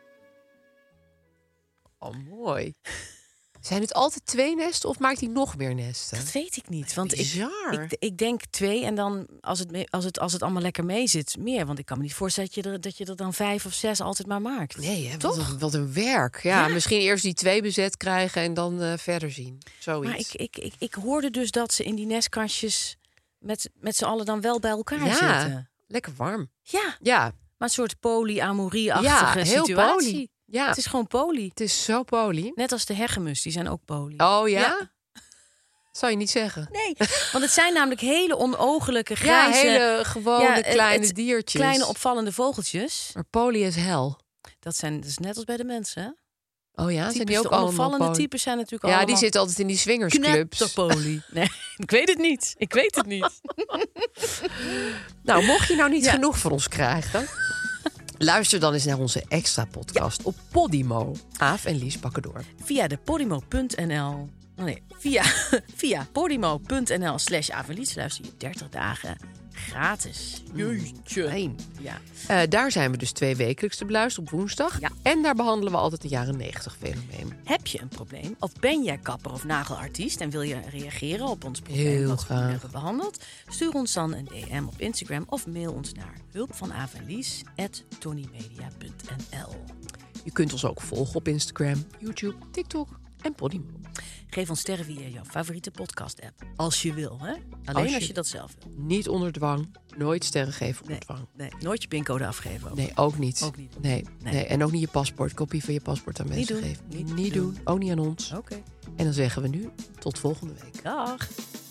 Oh, mooi. Zijn het altijd 2 nesten of maakt hij nog meer nesten? Dat weet ik niet. Want bizar. ik denk 2 en dan als het allemaal lekker mee zit, meer. Want ik kan me niet voorstellen dat je er dan 5 of 6 altijd maar maakt. Nee, hè, toch? Wat een werk. Ja, misschien eerst die 2 bezet krijgen en dan verder zien. Zoiets. Maar ik hoorde dus dat ze in die nestkastjes met z'n allen dan wel bij elkaar zitten. Lekker warm. Ja, maar Ja, een soort polyamorie-achtige heel situatie. poly. Ja. Het is gewoon poly. Het is zo poly. Net als de hegemus, die zijn ook poly. Oh ja? Zou je niet zeggen. Nee, want het zijn namelijk hele onogelijke, Ja, grijze... hele gewone kleine het diertjes. Kleine opvallende vogeltjes. Maar poly is hel. Dat is net als bij de mensen, hè? Oh ja, zijn die Types, ook de allemaal onopvallende poly? types zijn natuurlijk Ja, allemaal... die zitten altijd in die swingersclubs. knetterpoly. Nee, ik weet het niet. Nou, mocht je nou niet genoeg van ons krijgen... luister dan eens naar onze extra podcast op Podimo. Aaf en Lies pakken door. Via de podimo.nl... via podimo.nl/Avelies luister je 30 dagen gratis. Jeetje. Fijn. Ja. Daar zijn we dus 2 wekelijks te beluisteren op woensdag. Ja. En daar behandelen we altijd de jaren 90 fenomeen. Heb je een probleem? Of ben jij kapper of nagelartiest en wil je reageren op ons probleem Heel wat we graag. hebben behandeld? Stuur ons dan een DM op Instagram of mail ons naar hulpvanavelies@tonymedia.nl. Je kunt ons ook volgen op Instagram, YouTube, TikTok en Podimo. Geef ons sterren via jouw favoriete podcast-app. Als je wil, hè? Alleen als je dat zelf wil. Niet onder dwang. Nooit sterren geven onder dwang. Nee, nooit je pincode afgeven. Ook. Nee, ook niet. Ook niet. Nee. Nee. En ook niet je paspoort. Kopie van je paspoort aan mensen doen. geven. Niet doen. Ook niet aan ons. Oké. En dan zeggen we nu tot volgende week. Dag.